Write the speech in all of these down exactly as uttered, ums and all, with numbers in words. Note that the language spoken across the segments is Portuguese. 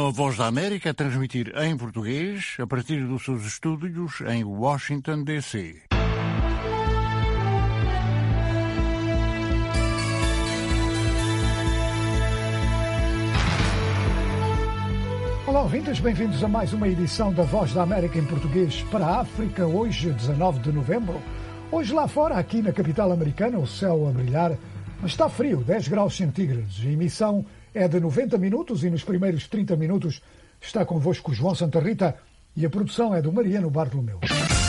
a Voz da América a transmitir em português a partir dos seus estúdios em Washington, D C. Olá, ouvintes, bem-vindos a mais uma edição da Voz da América em português para a África, hoje, dezanove de novembro. Hoje lá fora, aqui na capital americana, o céu a brilhar, mas está frio, dez graus centígrados. A emissão é de noventa minutos e nos primeiros trinta minutos está convosco o João Santa Rita e a produção é do Mariano Bartolomeu.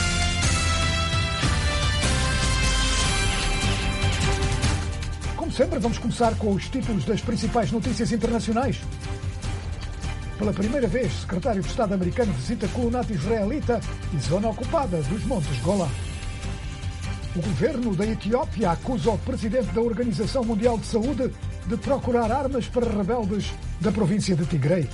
Como sempre, vamos começar com os títulos das principais notícias internacionais. Pela primeira vez, o secretário de Estado americano visita colonato israelita e zona ocupada dos Montes Golã. O governo da Etiópia acusa o presidente da Organização Mundial de Saúde de procurar armas para rebeldes da província de Tigray.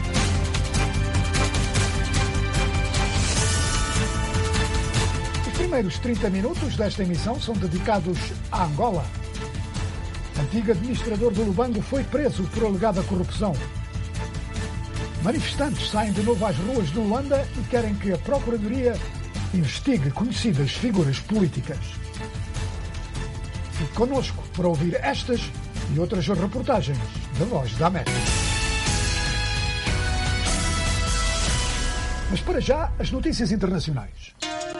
Os primeiros trinta minutos desta emissão são dedicados a Angola. Antigo administrador do Lubango foi preso por alegada corrupção. Manifestantes saem de novo às ruas de Luanda e querem que a Procuradoria investigue conhecidas figuras políticas. Fique connosco para ouvir estas e outras reportagens da Voz da América. Mas para já, as notícias internacionais.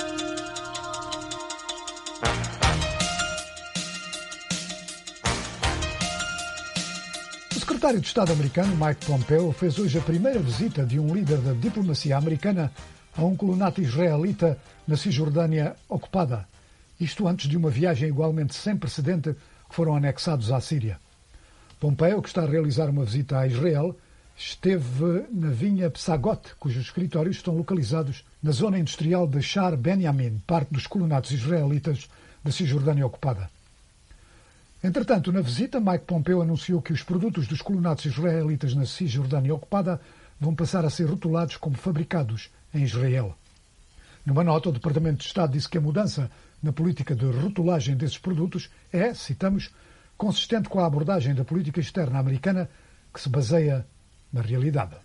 O secretário de Estado americano, Mike Pompeo, fez hoje a primeira visita de um líder da diplomacia americana a um colonato israelita na Cisjordânia ocupada. Isto antes de uma viagem igualmente sem precedente que foram anexados à Síria. Pompeo, que está a realizar uma visita a Israel, esteve na vinha Psagot, cujos escritórios estão localizados na zona industrial de Shar Benyamin, parte dos colonatos israelitas da Cisjordânia ocupada. Entretanto, na visita, Mike Pompeo anunciou que os produtos dos colonatos israelitas na Cisjordânia ocupada vão passar a ser rotulados como fabricados em Israel. Numa nota, o Departamento de Estado disse que a mudança na política de rotulagem desses produtos é, citamos, consistente com a abordagem da política externa americana que se baseia na realidade.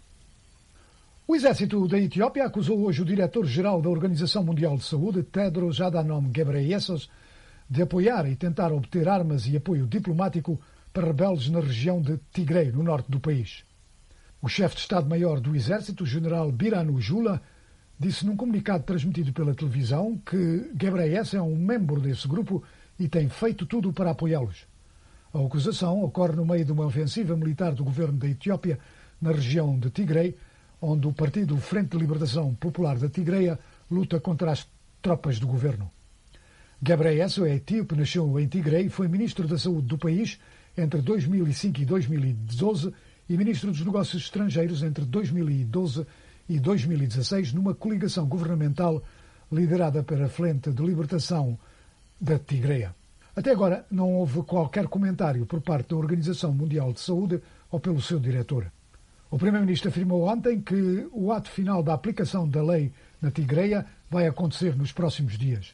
O exército da Etiópia acusou hoje o diretor-geral da Organização Mundial de Saúde, Tedros Adhanom Ghebreyesus, de apoiar e tentar obter armas e apoio diplomático para rebeldes na região de Tigray, no norte do país. O chefe de Estado-Maior do Exército, o general Birhanu Jula, disse num comunicado transmitido pela televisão que Ghebreyesus é um membro desse grupo e tem feito tudo para apoiá-los. A acusação ocorre no meio de uma ofensiva militar do governo da Etiópia na região de Tigray, onde o partido Frente de Libertação Popular da Tigreia luta contra as tropas do governo. Ghebreyesus é etíope, nasceu em Tigray e foi ministro da Saúde do país entre dois mil e cinco e dois mil e doze e ministro dos Negócios Estrangeiros entre dois mil e doze e dois mil e dezasseis, numa coligação governamental liderada pela Frente de Libertação da Tigreia. Até agora não houve qualquer comentário por parte da Organização Mundial de Saúde ou pelo seu diretor. O primeiro-ministro afirmou ontem que o ato final da aplicação da lei na Tigreia vai acontecer nos próximos dias.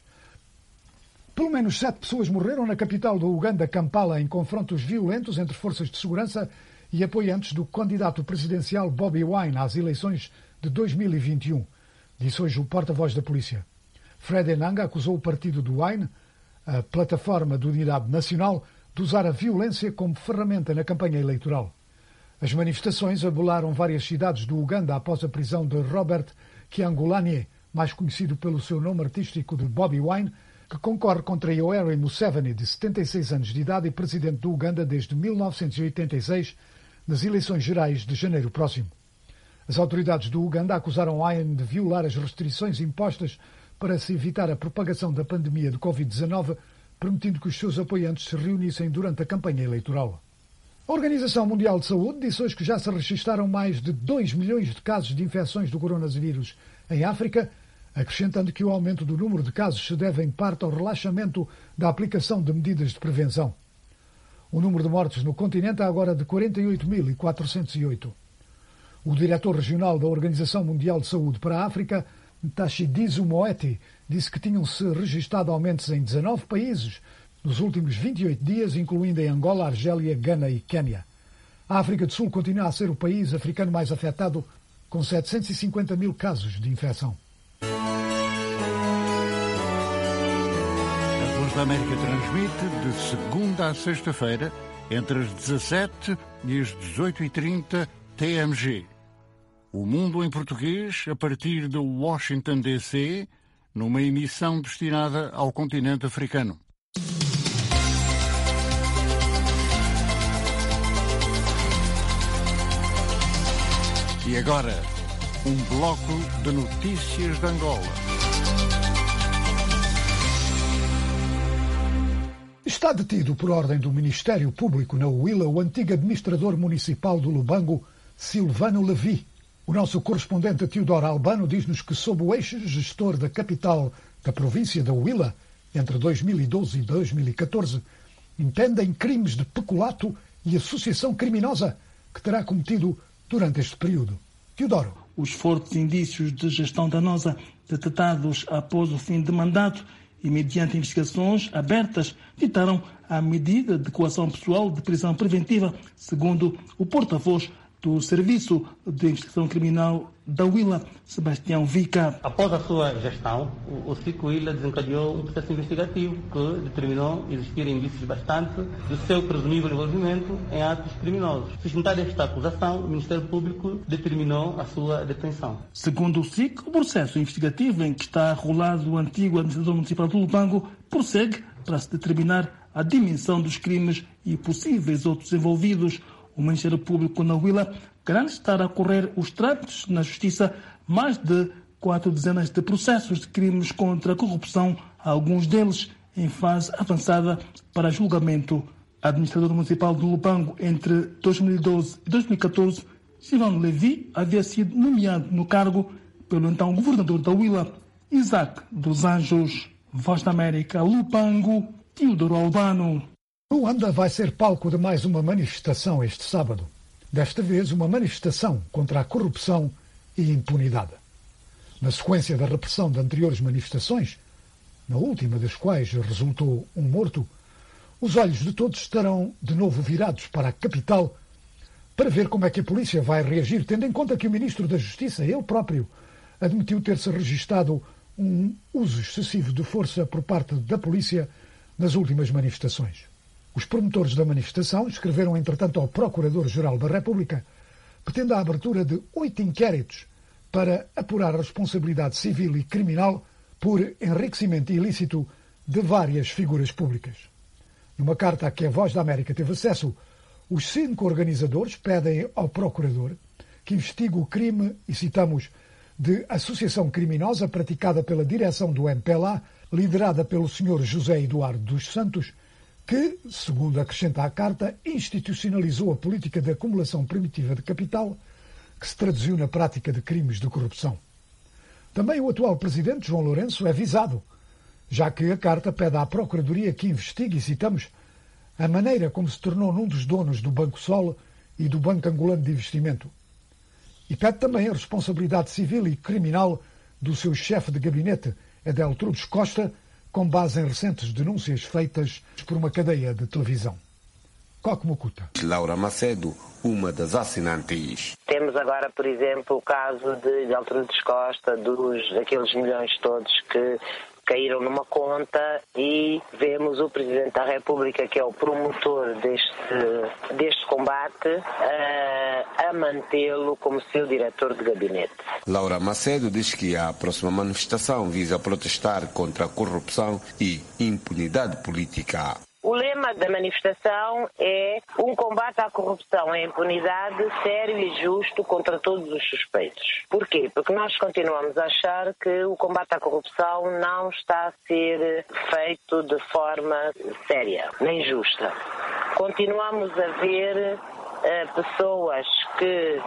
Pelo menos sete pessoas morreram na capital do Uganda, Kampala, em confrontos violentos entre forças de segurança e apoiantes do candidato presidencial Bobi Wine às eleições de dois mil e vinte e um, disse hoje o porta-voz da polícia. Fred Enanga acusou o partido do Wine, a plataforma de unidade nacional, de usar a violência como ferramenta na campanha eleitoral. As manifestações abalaram várias cidades do Uganda após a prisão de Robert Kyagulanyi, mais conhecido pelo seu nome artístico de Bobi Wine, que concorre contra Yoweri Museveni, de setenta e seis anos de idade e presidente do Uganda desde mil novecentos e oitenta e seis, nas eleições gerais de janeiro próximo. As autoridades do Uganda acusaram Wine de violar as restrições impostas para se evitar a propagação da pandemia de covid dezanove, permitindo que os seus apoiantes se reunissem durante a campanha eleitoral. A Organização Mundial de Saúde disse hoje que já se registaram mais de dois milhões de casos de infecções do coronavírus em África, acrescentando que o aumento do número de casos se deve em parte ao relaxamento da aplicação de medidas de prevenção. O número de mortes no continente é agora de quarenta e oito mil quatrocentos e oito. O diretor regional da Organização Mundial de Saúde para a África, Tashidiso Moeti, disse que tinham-se registado aumentos em dezanove países nos últimos vinte e oito dias, incluindo em Angola, Argélia, Gana e Quênia. A África do Sul continua a ser o país africano mais afetado, com setecentos e cinquenta mil casos de infecção. A Voz da América transmite de segunda a sexta-feira, entre as dezassete e as dezoito e trinta T M G. O Mundo em Português, a partir de Washington, D C, numa emissão destinada ao continente africano. E agora, um bloco de notícias de Angola. Está detido por ordem do Ministério Público na Huila o antigo administrador municipal do Lubango, Silvano Levi. O nosso correspondente Teodoro Albano diz-nos que, sob o ex-gestor da capital da província da Huila, entre dois mil e doze e dois mil e catorze, impendem crimes de peculato e associação criminosa que terá cometido durante este período. Teodoro. Os fortes indícios de gestão danosa detectados após o fim de mandato e mediante investigações abertas ditaram a medida de coação pessoal de prisão preventiva, segundo o porta-voz do Serviço de Investigação Criminal da Huila, Sebastião Vica. Após a sua gestão, o C I C Huila desencadeou um processo investigativo que determinou existir indícios bastantes do seu presumível envolvimento em atos criminosos. Sustentada esta acusação, o Ministério Público determinou a sua detenção. Segundo o S I C, o processo investigativo em que está rolado o antigo administrador municipal do Lubango prossegue para se determinar a dimensão dos crimes e possíveis outros envolvidos. O Ministério Público na Huila garante estar a correr os trâmites na Justiça mais de quatro dezenas de processos de crimes contra a corrupção, alguns deles em fase avançada para julgamento. Administrador municipal do Lubango entre dois mil e doze e dois mil e catorze, Silvano Levi havia sido nomeado no cargo pelo então governador da Huila, Isaac dos Anjos. Voz da América, Lubango, Teodoro Albano. Luanda vai ser palco de mais uma manifestação este sábado. Desta vez, uma manifestação contra a corrupção e impunidade. Na sequência da repressão de anteriores manifestações, na última das quais resultou um morto, os olhos de todos estarão de novo virados para a capital para ver como é que a polícia vai reagir, tendo em conta que o Ministro da Justiça, ele próprio, admitiu ter-se registado um uso excessivo de força por parte da polícia nas últimas manifestações. Os promotores da manifestação escreveram, entretanto, ao Procurador-Geral da República, petendo a abertura de oito inquéritos para apurar a responsabilidade civil e criminal por enriquecimento ilícito de várias figuras públicas. Numa carta a que a Voz da América teve acesso, os cinco organizadores pedem ao Procurador que investigue o crime, e citamos, de associação criminosa praticada pela direção do M P L A, liderada pelo senhor José Eduardo dos Santos, que, segundo acrescenta a carta, institucionalizou a política de acumulação primitiva de capital, que se traduziu na prática de crimes de corrupção. Também o atual presidente, João Lourenço, é visado, já que a carta pede à Procuradoria que investigue, e citamos, a maneira como se tornou num dos donos do Banco Sol e do Banco Angolano de Investimento. E pede também a responsabilidade civil e criminal do seu chefe de gabinete, Edel Trudes Costa, com base em recentes denúncias feitas por uma cadeia de televisão. Coque Mucuta. Laura Macedo, uma das assinantes. Temos agora, por exemplo, o caso de Edel Trudes Costa, dos, daqueles milhões todos que caíram numa conta, e vemos o Presidente da República, que é o promotor deste, deste combate, a, a mantê-lo como seu diretor de gabinete. Laura Macedo diz que a próxima manifestação visa protestar contra a corrupção e impunidade política. O lema da manifestação é um combate à corrupção e à impunidade sério e justo contra todos os suspeitos. Porquê? Porque nós continuamos a achar que o combate à corrupção não está a ser feito de forma séria, nem justa. Continuamos a ver uh, pessoas que,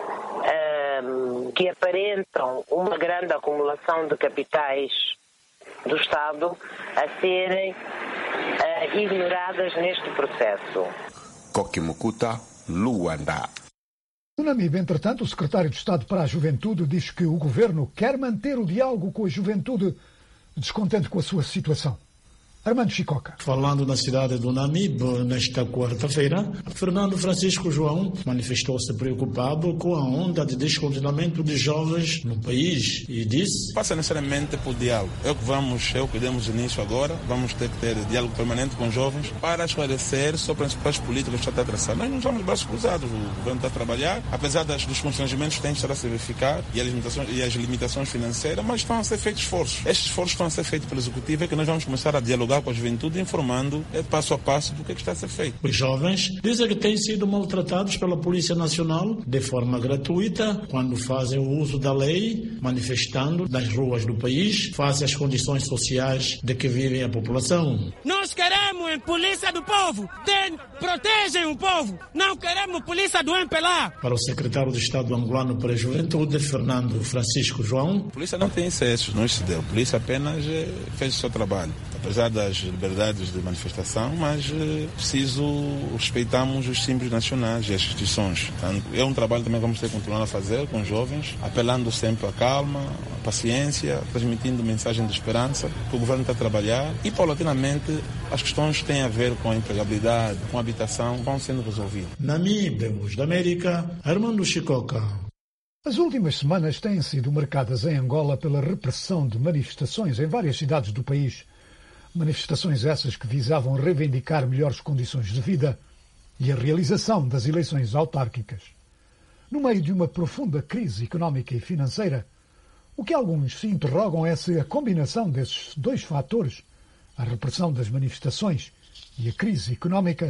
uh, que aparentam uma grande acumulação de capitais do Estado a serem uh, ignoradas neste processo. Coque Mucuta, Luanda. No Namíbia, entretanto, o secretário de Estado para a Juventude diz que o governo quer manter o diálogo com a juventude, descontente com a sua situação. Armando Chicoca. Falando na cidade do Namibe, nesta quarta-feira, Fernando Francisco João manifestou-se preocupado com a onda de descontentamento de jovens no país e disse: passa necessariamente por diálogo. É o que vamos, é o que demos início agora. Vamos ter que ter diálogo permanente com os jovens para esclarecer sobre as principais políticas que está a traçar. Nós não estamos de braços cruzados. O governo está a trabalhar, apesar das, dos constrangimentos que têm de estar a se verificar e as limitações, e as limitações financeiras, mas estão a ser feitos esforços. Estes esforços estão a ser feitos pelo Executivo, é que nós vamos começar a dialogar com a juventude, informando é, passo a passo do que, é que está a ser feito. Os jovens dizem que têm sido maltratados pela Polícia Nacional de forma gratuita quando fazem o uso da lei, manifestando nas ruas do país face às condições sociais de que vivem a população. Nós queremos a polícia do povo, tem, protegem o povo, não queremos polícia do M P L A. Para o secretário de Estado angolano para a Juventude, Fernando Francisco João, a polícia não tem excessos, não excedeu. A polícia apenas é, fez o seu trabalho, apesar das liberdades de manifestação, mas é preciso respeitarmos os símbolos nacionais e as instituições. Portanto, é um trabalho também que vamos ter que continuar a fazer com os jovens, apelando sempre à calma, à paciência, transmitindo mensagem de esperança que o governo está a trabalhar e, paulatinamente, as questões que têm a ver com a empregabilidade, com a habitação, vão sendo resolvidas. Namibe, Voz da América, Armando Chicoca. As últimas semanas têm sido marcadas em Angola pela repressão de manifestações em várias cidades do país. Manifestações essas que visavam reivindicar melhores condições de vida e a realização das eleições autárquicas. No meio de uma profunda crise económica e financeira, o que alguns se interrogam é se a combinação desses dois fatores, a repressão das manifestações e a crise económica,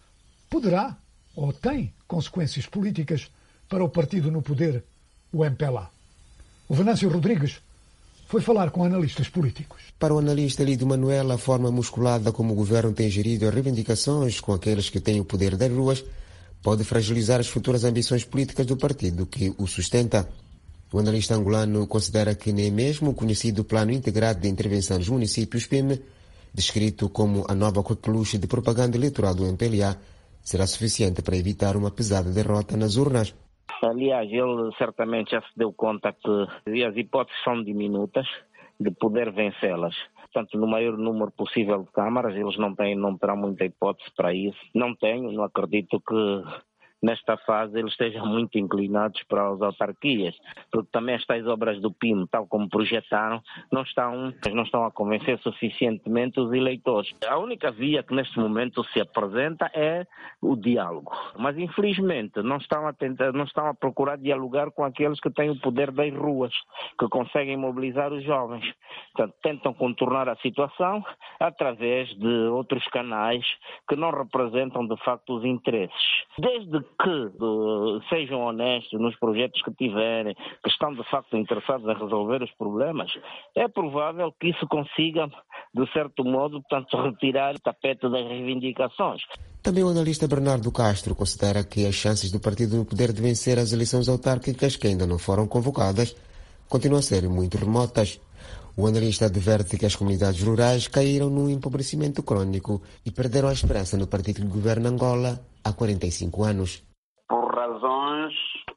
poderá ou tem consequências políticas para o partido no poder, o M P L A. O Venâncio Rodrigues foi falar com analistas políticos. Para o analista Lido Manuel, a forma musculada como o governo tem gerido as reivindicações com aqueles que têm o poder das ruas pode fragilizar as futuras ambições políticas do partido que o sustenta. O analista angolano considera que nem mesmo o conhecido Plano Integrado de Intervenção dos Municípios, P I M, descrito como a nova coqueluche de propaganda eleitoral do M P L A, será suficiente para evitar uma pesada derrota nas urnas. Aliás, ele certamente já se deu conta que as hipóteses são diminutas de poder vencê-las. Portanto, no maior número possível de câmaras, eles não têm, não terão muita hipótese para isso. Não tenho, não acredito que nesta fase eles estejam muito inclinados para as autarquias, porque também estas obras do P I M, tal como projetaram, não estão, não estão a convencer suficientemente os eleitores. A única via que neste momento se apresenta é o diálogo, mas infelizmente não estão a tentar, não estão a procurar dialogar com aqueles que têm o poder das ruas, que conseguem mobilizar os jovens. Portanto, tentam contornar a situação através de outros canais que não representam de facto os interesses. Desde que uh, sejam honestos nos projetos que tiverem, que estão de facto interessados em resolver os problemas, é provável que isso consiga, de certo modo, portanto, retirar o tapete das reivindicações. Também o analista Bernardo Castro considera que as chances do partido no poder de vencer as eleições autárquicas que ainda não foram convocadas continuam a ser muito remotas. O analista adverte que as comunidades rurais caíram num empobrecimento crônico e perderam a esperança no partido que governa Angola há quarenta e cinco anos. Por razões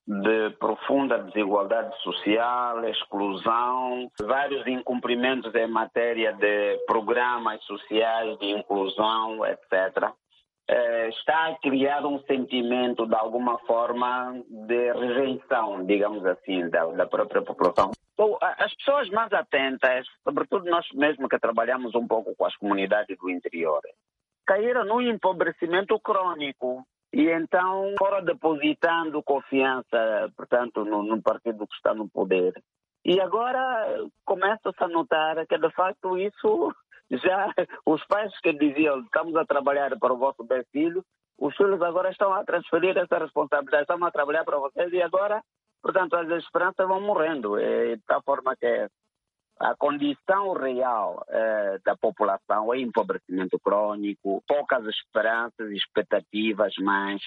de profunda desigualdade social, exclusão, vários incumprimentos em matéria de programas sociais de inclusão, etcétera, está a criar um sentimento, de alguma forma, de rejeição, digamos assim, da, da própria população. Então, as pessoas mais atentas, sobretudo nós mesmos que trabalhamos um pouco com as comunidades do interior, caíram num empobrecimento crônico e então foram depositando confiança, portanto, no, no partido que está no poder. E agora começa-se a notar que, de facto, isso já, os pais que diziam estamos a trabalhar para o vosso bem filho, os filhos agora estão a transferir essa responsabilidade, estamos a trabalhar para vocês e agora, portanto, as esperanças vão morrendo. É da forma que a condição real eh, da população é empobrecimento crônico, poucas esperanças, expectativas mais.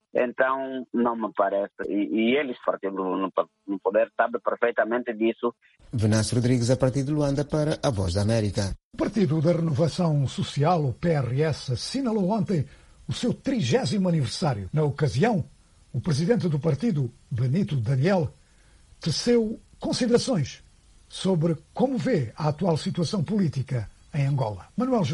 Então, não me parece. E, e eles, partindo no, no poder, sabem perfeitamente disso. Venâncio Rodrigues, a partir de Luanda, para a Voz da América. O Partido da Renovação Social, o P R S, assinalou ontem o seu trigésimo aniversário. Na ocasião, o presidente do partido, Benito Daniel, teceu considerações sobre como vê a atual situação política em Angola. Manuel José.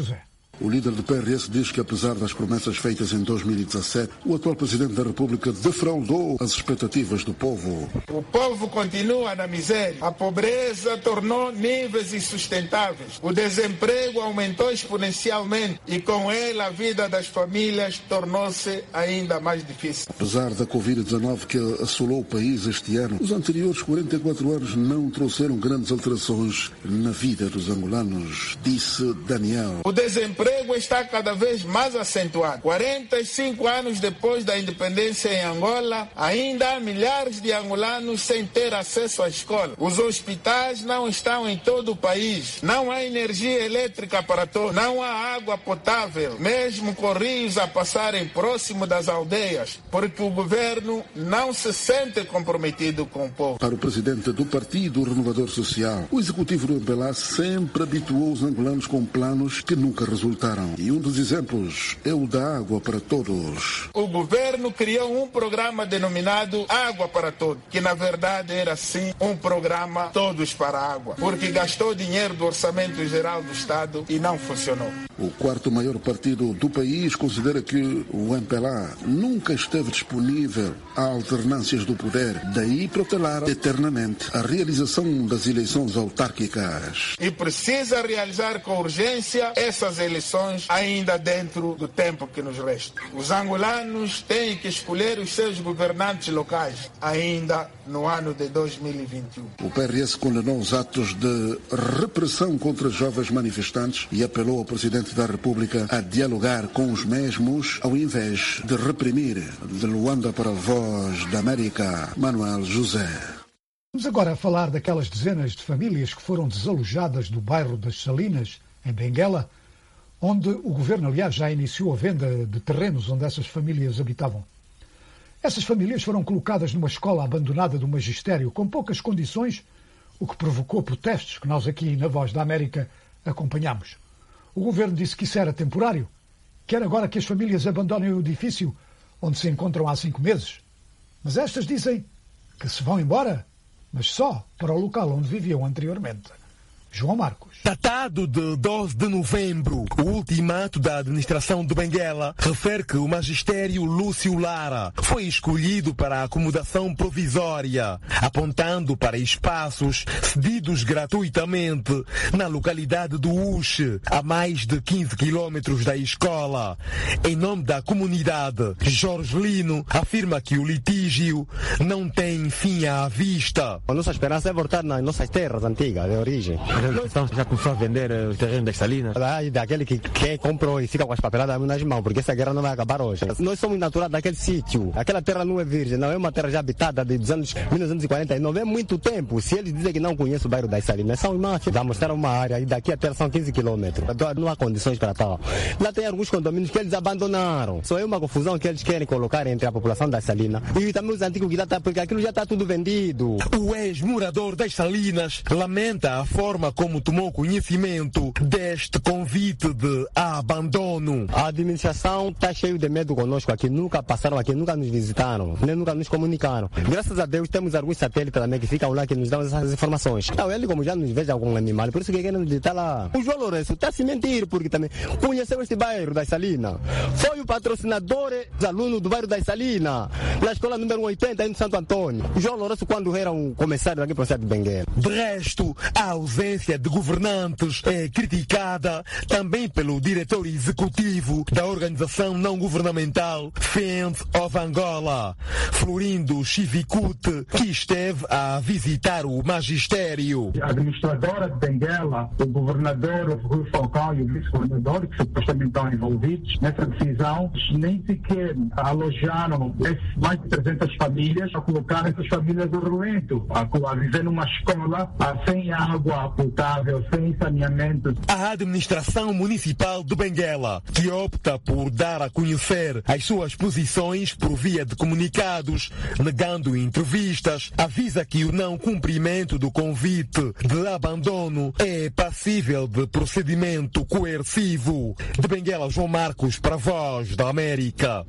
O líder do P R S diz que, apesar das promessas feitas em dois mil e dezassete, o atual presidente da República defraudou as expectativas do povo. O povo continua na miséria. A pobreza tornou níveis insustentáveis. O desemprego aumentou exponencialmente e, com ele, a vida das famílias tornou-se ainda mais difícil. Apesar da covid dezenove que assolou o país este ano, os anteriores quarenta e quatro anos não trouxeram grandes alterações na vida dos angolanos, disse Daniel. O desemprego está cada vez mais acentuado. quarenta e cinco anos depois da independência em Angola, ainda há milhares de angolanos sem ter acesso à escola. Os hospitais não estão em todo o país. Não há energia elétrica para todos. Não há água potável, mesmo com rios a passarem próximo das aldeias, porque o governo não se sente comprometido com o povo. Para o presidente do Partido Renovador Social, o executivo do M P L A sempre habituou os angolanos com planos que nunca resultaram. E um dos exemplos é o da água para todos. O governo criou um programa denominado Água para Todos, que na verdade era sim um programa Todos para a Água, porque gastou dinheiro do Orçamento Geral do Estado e não funcionou. O quarto maior partido do país considera que o M P L A nunca esteve disponível a alternâncias do poder, daí protelar eternamente a realização das eleições autárquicas. E precisa realizar com urgência essas eleições ainda dentro do tempo que nos resta. Os angolanos têm que escolher os seus governantes locais ainda no ano de dois mil e vinte e um. O P R S condenou os atos de repressão contra jovens manifestantes e apelou ao Presidente da República a dialogar com os mesmos ao invés de reprimir. De Luanda para a Voz da América, Manuel José. Vamos agora falar daquelas dezenas de famílias que foram desalojadas do bairro das Salinas, em Benguela, onde o governo, aliás, já iniciou a venda de terrenos onde essas famílias habitavam. Essas famílias foram colocadas numa escola abandonada do magistério com poucas condições, o que provocou protestos que nós aqui na Voz da América acompanhamos. O governo disse que isso era temporário, quer agora que as famílias abandonem o edifício onde se encontram há cinco meses. Mas estas dizem que se vão embora, mas só para o local onde viviam anteriormente. João Marcos. Datado de doze de novembro, o ultimato da administração de Benguela refere que o magistério Lúcio Lara foi escolhido para a acomodação provisória, apontando para espaços cedidos gratuitamente na localidade do Uxe, a mais de quinze quilômetros da escola. Em nome da comunidade, Jorge Lino afirma que o litígio não tem fim à vista. A nossa esperança é voltar nas nossas terras antigas, de origem. Então, já começou a vender o terreno das Salinas? Ah, daquele que quem comprou e fica com as papeladas nas mãos, porque essa guerra não vai acabar hoje. Nós somos naturais daquele sítio. Aquela terra não é virgem, não é uma terra já habitada desde os anos mil novecentos e quarenta e nove. É muito tempo. Se eles dizem que não conhecem o bairro das Salinas, são máfias. Já mostraram uma área e daqui até são quinze quilômetros. Não há condições para tal. Lá tem alguns condomínios que eles abandonaram. Só é uma confusão que eles querem colocar entre a população das Salinas e também os antigos que já está, porque aquilo já está tudo vendido. O ex-morador das Salinas lamenta a forma como tomou conhecimento deste convite de abandono. A administração está cheio de medo conosco aqui, nunca passaram aqui, nunca nos visitaram, nem nunca nos comunicaram. Graças a Deus temos alguns satélites também que ficam lá que nos dão essas informações. Então ele como já nos veja algum animal, por isso que querem visitar lá. O João Lourenço está a se mentir, porque também conheceu este bairro das Salinas. Foi o patrocinador dos alunos do bairro das Salinas, na escola número oitenta, aí no Santo Antônio. O João Lourenço, quando era um comissário daqui para o de Benguela. De resto, a ausência de governantes é criticada também pelo diretor executivo da organização não governamental Friends of Angola, Florindo Chivicute, que esteve a visitar o magistério. A administradora de Benguela, o governador Rui Falcão e o vice-governador, que supostamente estão envolvidos nessa decisão, nem sequer alojaram mais de trezentas famílias, a colocar essas famílias no relento, a, a viver numa escola sem água potável, sem saneamento. A administração municipal de Benguela, que opta por dar a conhecer as suas posições por via de comunicados, negando entrevistas, avisa que o não cumprimento do convite de abandono é passível de procedimento coercivo. De Benguela, João Marcos, para a Voz da América.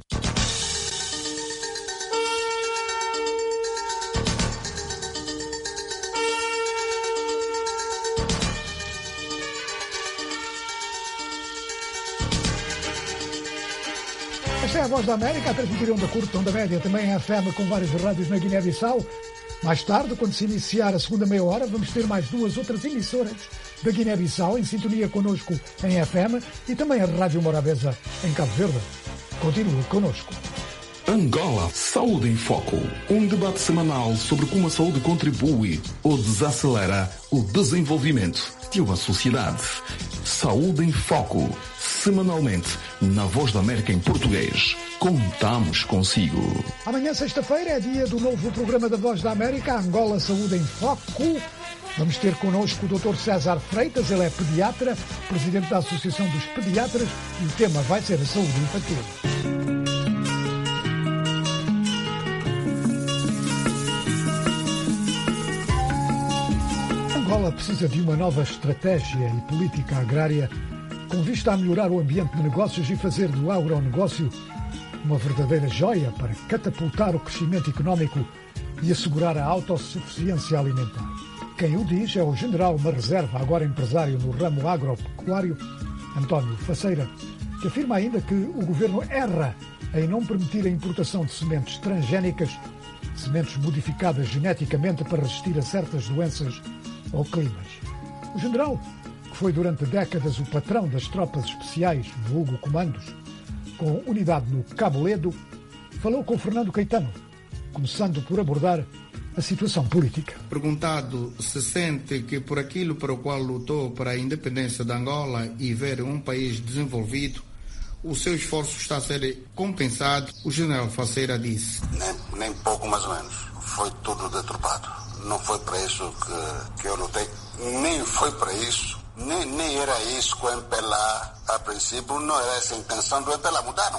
Esta é a Voz da América, a transmitir onda curta, onda média, também em F M com várias rádios na Guiné-Bissau. Mais tarde, quando se iniciar a segunda meia hora, vamos ter mais duas outras emissoras da Guiné-Bissau em sintonia connosco em F M e também a Rádio Morabeza em Cabo Verde. Continue connosco. Angola Saúde em Foco. Um debate semanal sobre como a saúde contribui ou desacelera o desenvolvimento de uma sociedade. Saúde em Foco. Semanalmente, na Voz da América em português. Contamos consigo. Amanhã, sexta-feira, é dia do novo programa da Voz da América, Angola Saúde em Foco. Vamos ter connosco o doutor César Freitas, ele é pediatra, presidente da Associação dos Pediatras, e o tema vai ser a saúde infantil. Angola precisa de uma nova estratégia e política agrária com vista a melhorar o ambiente de negócios e fazer do agronegócio uma verdadeira joia para catapultar o crescimento económico e assegurar a autossuficiência alimentar. Quem o diz é o general da reserva, agora empresário no ramo agropecuário, António Faceira, que afirma ainda que o governo erra em não permitir a importação de sementes transgénicas, sementes modificadas geneticamente para resistir a certas doenças ou climas. O general, que foi durante décadas o patrão das tropas especiais, vulgo comandos, com unidade no Cabo Ledo, falou com Fernando Caetano, começando por abordar a situação política. Perguntado se sente que por aquilo para o qual lutou para a independência de Angola e ver um país desenvolvido, o seu esforço está a ser compensado, o general Faceira disse: Nem, nem pouco mais ou menos. Foi tudo deturpado. Não foi para isso que, que eu lutei. Nem foi para isso. Nem, nem era isso que o M P L A, a princípio, não era essa a intenção do M P L A. Mudaram.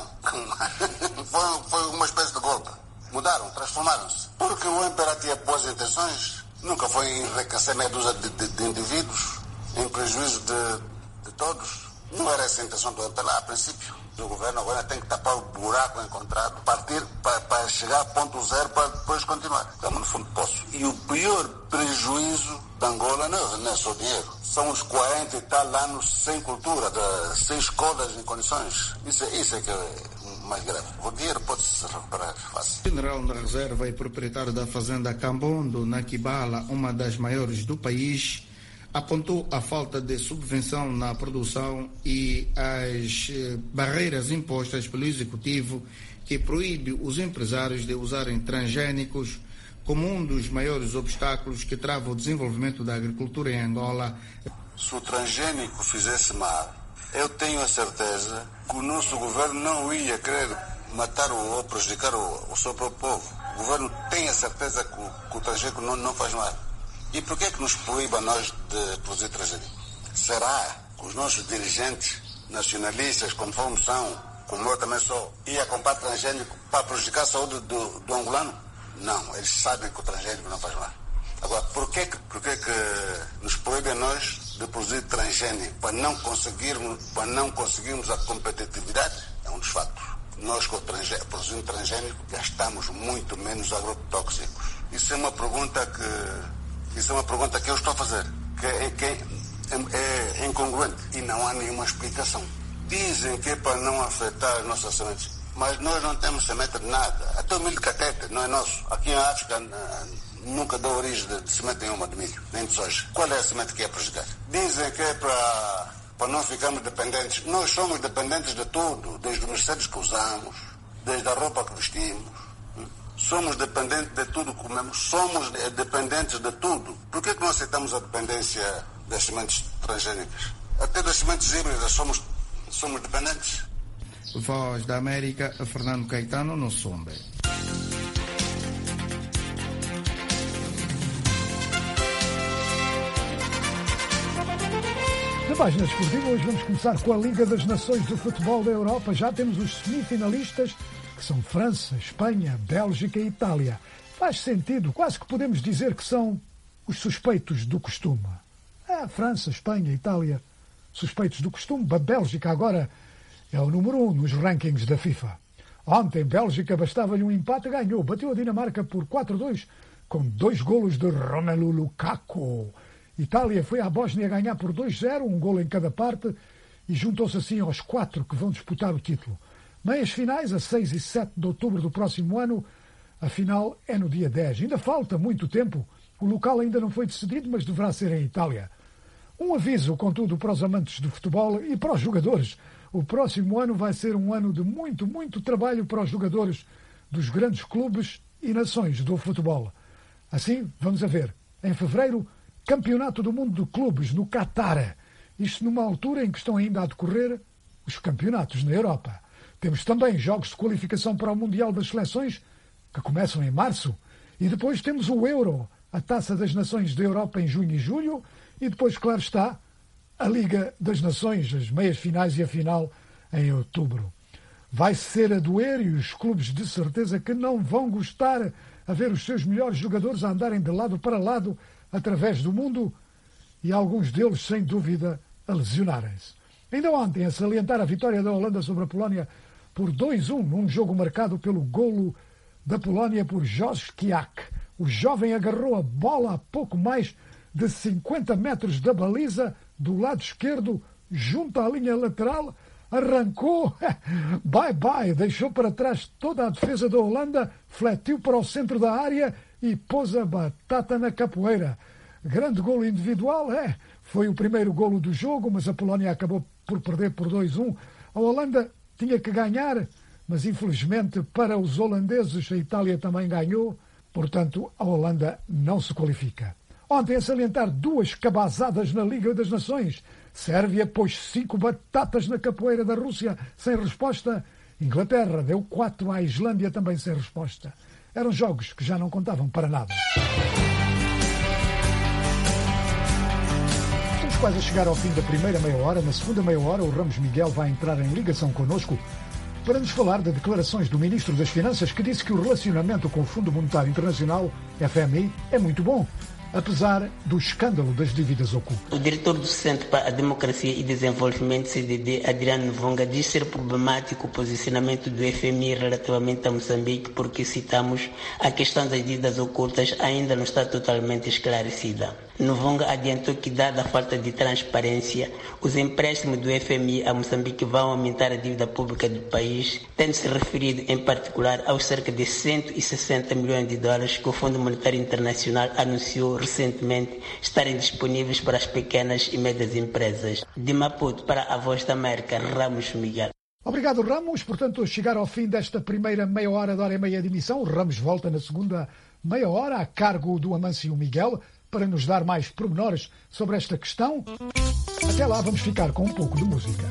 foi, foi uma espécie de golpe. Mudaram, transformaram-se. Porque o M P L A tinha boas intenções, nunca foi enriquecer meia dúzia de, de, de indivíduos, em prejuízo de, de todos. Não era essa a intenção do M P L A, a princípio. O governo agora tem que tapar o buraco encontrado, partir para, para chegar a ponto zero para depois continuar. Estamos no fundo do poço. E o pior prejuízo de Angola não, não é só dinheiro. São os quarenta e tal anos sem cultura, de, sem escolas em condições. Isso, isso é que é mais grave. O dinheiro pode-se recuperar fácil. O general da reserva e proprietário da fazenda Cambondo, na Kibala, uma das maiores do país, apontou a falta de subvenção na produção e as eh, barreiras impostas pelo Executivo, que proíbe os empresários de usarem transgénicos como um dos maiores obstáculos que trava o desenvolvimento da agricultura em Angola. Se o transgênico fizesse mal, eu tenho a certeza que o nosso governo não ia querer matar ou prejudicar o, o seu próprio povo. O governo tem a certeza que o, que o transgênico não, não faz mal. E por que é que nos proíbe a nós de produzir transgênico? Será que os nossos dirigentes nacionalistas, conforme são, como eu também sou, ia comprar transgênico para prejudicar a saúde do, do angolano? Não, eles sabem que o transgênico não faz mal. Agora, por que, por que, que nos proíbe a nós de produzir transgênico? Para não conseguirmos, para não conseguirmos a competitividade? É um dos fatos. Nós, com o transgênico, produzindo transgênico, gastamos muito menos agrotóxicos. Isso é uma pergunta que... Isso é uma pergunta que eu estou a fazer, que, é, que é, é incongruente e não há nenhuma explicação. Dizem que é para não afetar as nossas sementes, mas nós não temos semente de nada. Até o milho de catete não é nosso. Aqui em África nunca deu origem de, de semente nenhuma de milho, nem de soja. Qual é a semente que é prejudicar? Dizem que é para, para não ficarmos dependentes. Nós somos dependentes de tudo, desde os mercedes que usamos, desde a roupa que vestimos. Somos dependentes de tudo que comemos, somos dependentes de tudo. Por que, que não aceitamos a dependência das sementes transgênicas? Até das sementes híbridas somos, somos dependentes. Voz da América, Fernando Caetano, no Sombe. Na página desportiva, hoje vamos começar com a Liga das Nações do Futebol da Europa. Já temos os semifinalistas, que são França, Espanha, Bélgica e Itália. Faz sentido, quase que podemos dizer que são os suspeitos do costume. A França, Espanha, Itália, suspeitos do costume. A Bélgica agora é o número um nos rankings da FIFA. Ontem, Bélgica bastava-lhe um empate, ganhou, bateu a Dinamarca por quatro a dois, com dois golos de Romelu Lukaku. Itália foi à Bósnia ganhar por dois a zero, um golo em cada parte, e juntou-se assim aos quatro que vão disputar o título. Meias finais a seis e sete de outubro do próximo ano. A final é no dia dez. Ainda falta muito tempo. O local ainda não foi decidido, mas deverá ser em Itália. Um aviso, contudo, para os amantes do futebol e para os jogadores. O próximo ano vai ser um ano de muito, muito trabalho para os jogadores dos grandes clubes e nações do futebol. Assim, vamos a ver. Em fevereiro, Campeonato do Mundo de Clubes no Catar. Isto numa altura em que estão ainda a decorrer os campeonatos na Europa. Temos também jogos de qualificação para o Mundial das Seleções, que começam em março. E depois temos o Euro, a Taça das Nações da Europa em junho e julho. E depois, claro está, a Liga das Nações, as meias finais e a final em outubro. Vai ser a doer e os clubes de certeza que não vão gostar a ver os seus melhores jogadores a andarem de lado para lado através do mundo e alguns deles, sem dúvida, a lesionarem-se. Ainda ontem, a salientar a vitória da Holanda sobre a Polónia por dois a um, num jogo marcado pelo golo da Polónia por Jos Kiak. O jovem agarrou a bola a pouco mais de cinquenta metros da baliza, do lado esquerdo, junto à linha lateral, arrancou, bye-bye, deixou para trás toda a defesa da Holanda, fletiu para o centro da área e pôs a batata na capoeira. Grande golo individual, é, foi o primeiro golo do jogo, mas a Polónia acabou por perder por dois a um. A Holanda tinha que ganhar, mas infelizmente para os holandeses a Itália também ganhou, portanto a Holanda não se qualifica. Ontem a salientar duas cabazadas na Liga das Nações. Sérvia pôs cinco batatas na capoeira da Rússia sem resposta. Inglaterra deu quatro à Islândia também sem resposta. Eram jogos que já não contavam para nada. Estamos quase a chegar ao fim da primeira meia hora. Na segunda meia hora o Ramos Miguel vai entrar em ligação connosco para nos falar de declarações do Ministro das Finanças, que disse que o relacionamento com o Fundo Monetário Internacional, F M I, é muito bom, apesar do escândalo das dívidas ocultas. O diretor do Centro para a Democracia e Desenvolvimento, C D D, Adriano Novonga, diz ser problemático o posicionamento do F M I relativamente a Moçambique, porque, citamos, a questão das dívidas ocultas ainda não está totalmente esclarecida. Novonga adiantou que, dada a falta de transparência, os empréstimos do F M I a Moçambique vão aumentar a dívida pública do país, tendo-se referido em particular aos cerca de cento e sessenta milhões de dólares que o Fundo Monetário Internacional anunciou recentemente estarem disponíveis para as pequenas e médias empresas. De Maputo para a Voz da América, Ramos Miguel. Obrigado, Ramos. Portanto, a chegar ao fim desta primeira meia hora, de hora e meia de emissão, o Ramos volta na segunda meia hora a cargo do Amâncio Miguel para nos dar mais pormenores sobre esta questão. Até lá, vamos ficar com um pouco de música.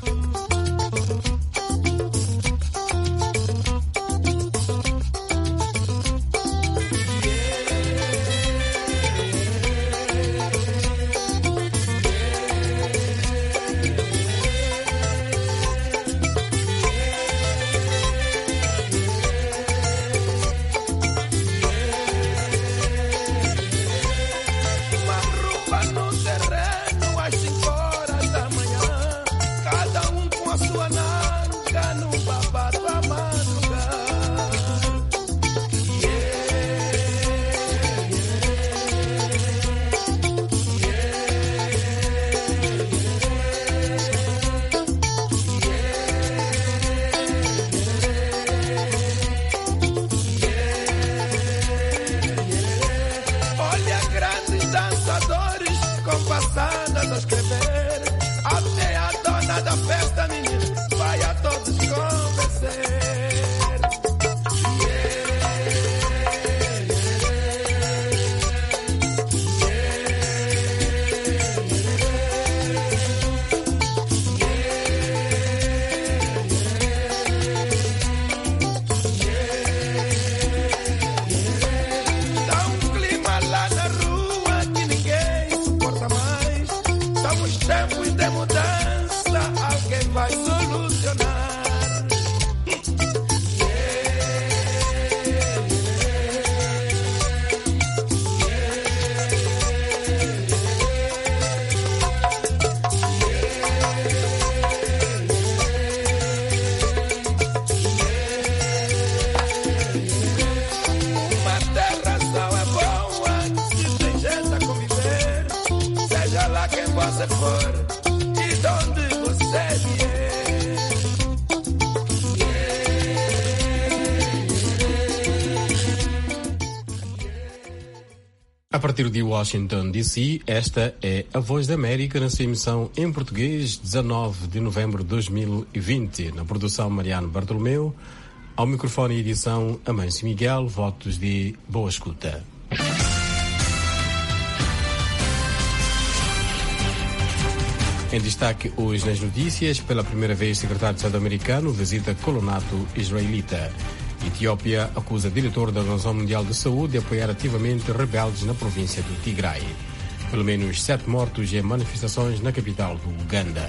For, e de onde você vier. Yeah. A partir de Washington, D C, esta é a Voz da América na sua emissão em português, dezanove de novembro de dois mil e vinte. Na produção, Mariano Bartolomeu. Ao microfone e edição, Amâncio Miguel. Votos de boa escuta. Em destaque hoje nas notícias, pela primeira vez, secretário de Estado americano visita colonato israelita. Etiópia acusa diretor da Organização Mundial de Saúde de apoiar ativamente rebeldes na província do Tigray. Pelo menos sete mortos em manifestações na capital do Uganda.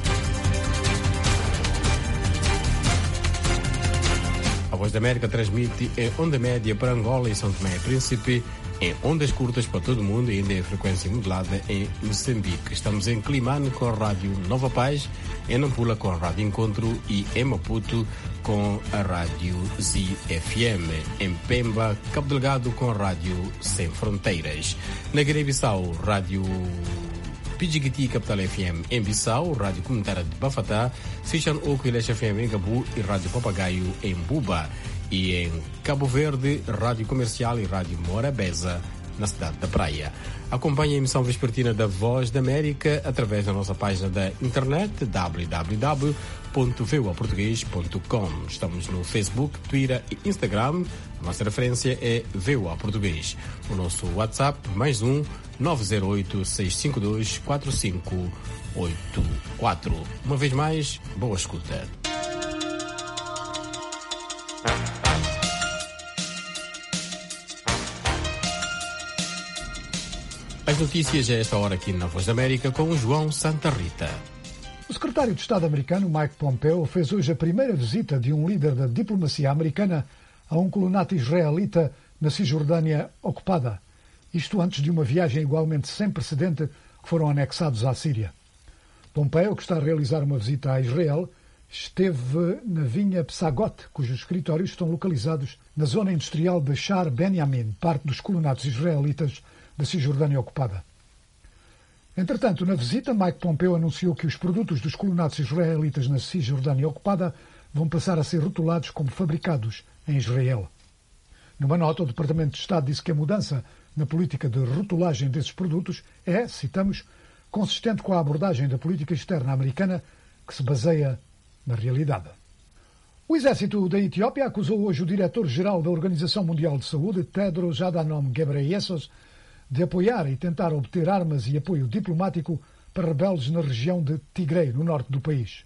A Voz da América transmite em onda média para Angola e São Tomé e Príncipe, em ondas curtas para todo o mundo e ainda em frequência modulada em Moçambique. Estamos em Climane com a Rádio Nova Paz, em Nampula com a Rádio Encontro e em Maputo com a Rádio Z F M. Em Pemba, Cabo Delgado com a Rádio Sem Fronteiras. Na Guiné-Bissau, Rádio Pidjigiti Capital F M em Bissau, Rádio Comunitária de Bafatá, Sichan Oco e Leste F M em Gabu e Rádio Papagaio em Buba. E em Cabo Verde, Rádio Comercial e Rádio Morabeza, na cidade da Praia. Acompanhe a emissão vespertina da Voz da América através da nossa página da internet w w w ponto voa português ponto com. Estamos no Facebook, Twitter e Instagram. A nossa referência é Voa Português. O nosso WhatsApp, mais um, nove zero oito, seis cinco dois, quatro cinco oito quatro. Uma vez mais, boa escuta. As notícias a esta hora aqui na Voz da América com o João Santa Rita. O secretário de Estado americano Mike Pompeo fez hoje a primeira visita de um líder da diplomacia americana a um colonato israelita na Cisjordânia ocupada. Isto antes de uma viagem igualmente sem precedente que foram anexados à Síria. Pompeo, que está a realizar uma visita a Israel, esteve na vinha Psagot, cujos escritórios estão localizados na zona industrial de Shar Benyamin, parte dos colonatos israelitas da Cisjordânia ocupada. Entretanto, na visita, Mike Pompeo anunciou que os produtos dos colonatos israelitas na Cisjordânia ocupada vão passar a ser rotulados como fabricados em Israel. Numa nota, o Departamento de Estado disse que a mudança na política de rotulagem desses produtos é, citamos, consistente com a abordagem da política externa americana que se baseia na realidade. O exército da Etiópia acusou hoje o diretor-geral da Organização Mundial de Saúde, Tedros Adhanom Ghebreyesus, de apoiar e tentar obter armas e apoio diplomático para rebeldes na região de Tigray, no norte do país.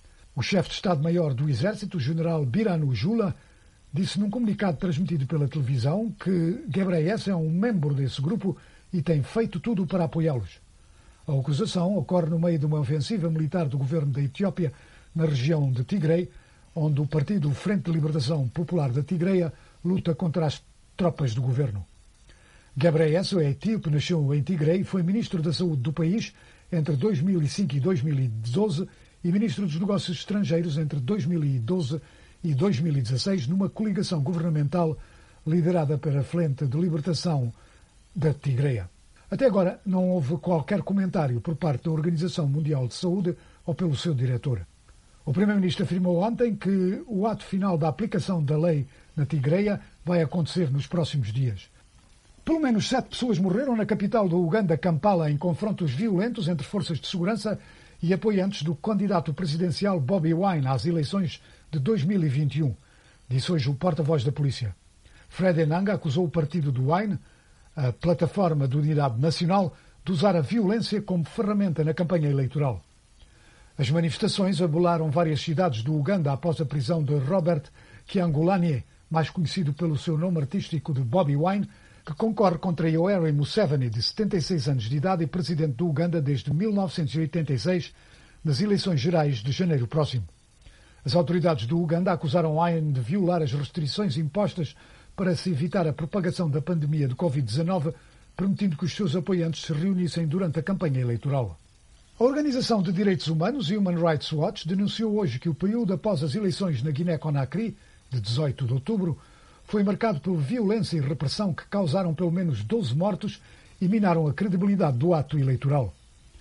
O chefe de Estado-Maior do Exército, o general Birhanu Jula, disse num comunicado transmitido pela televisão que Ghebreyesus é um membro desse grupo e tem feito tudo para apoiá-los. A acusação ocorre no meio de uma ofensiva militar do governo da Etiópia na região de Tigray, onde o partido Frente de Libertação Popular da Tigreia luta contra as tropas do governo. Ghebreyesus é etíope, nasceu em Tigray e foi ministro da Saúde do país entre dois mil e cinco e dois mil e doze e ministro dos Negócios Estrangeiros entre dois mil e doze e dois mil e dezasseis, numa coligação governamental liderada pela Frente de Libertação da Tigreia. Até agora não houve qualquer comentário por parte da Organização Mundial de Saúde ou pelo seu diretor. O primeiro-ministro afirmou ontem que o ato final da aplicação da lei na Tigreia vai acontecer nos próximos dias. Pelo menos sete pessoas morreram na capital do Uganda, Kampala, em confrontos violentos entre forças de segurança e apoiantes do candidato presidencial Bobi Wine às eleições de dois mil e vinte e um, disse hoje o porta-voz da polícia. Fred Enanga acusou o partido do Wine, a Plataforma de Unidade Nacional, de usar a violência como ferramenta na campanha eleitoral. As manifestações abolaram várias cidades do Uganda após a prisão de Robert Kyagulanyi, mais conhecido pelo seu nome artístico de Bobi Wine, que concorre contra Yoweri Museveni, de setenta e seis anos de idade e presidente do Uganda desde mil novecentos e oitenta e seis, nas eleições gerais de janeiro próximo. As autoridades do Uganda acusaram Wine de violar as restrições impostas para se evitar a propagação da pandemia de covid dezenove, permitindo que os seus apoiantes se reunissem durante a campanha eleitoral. A Organização de Direitos Humanos Human Rights Watch denunciou hoje que o período após as eleições na Guiné-Conakry, de dezoito de outubro, foi marcado por violência e repressão que causaram pelo menos doze mortos e minaram a credibilidade do ato eleitoral.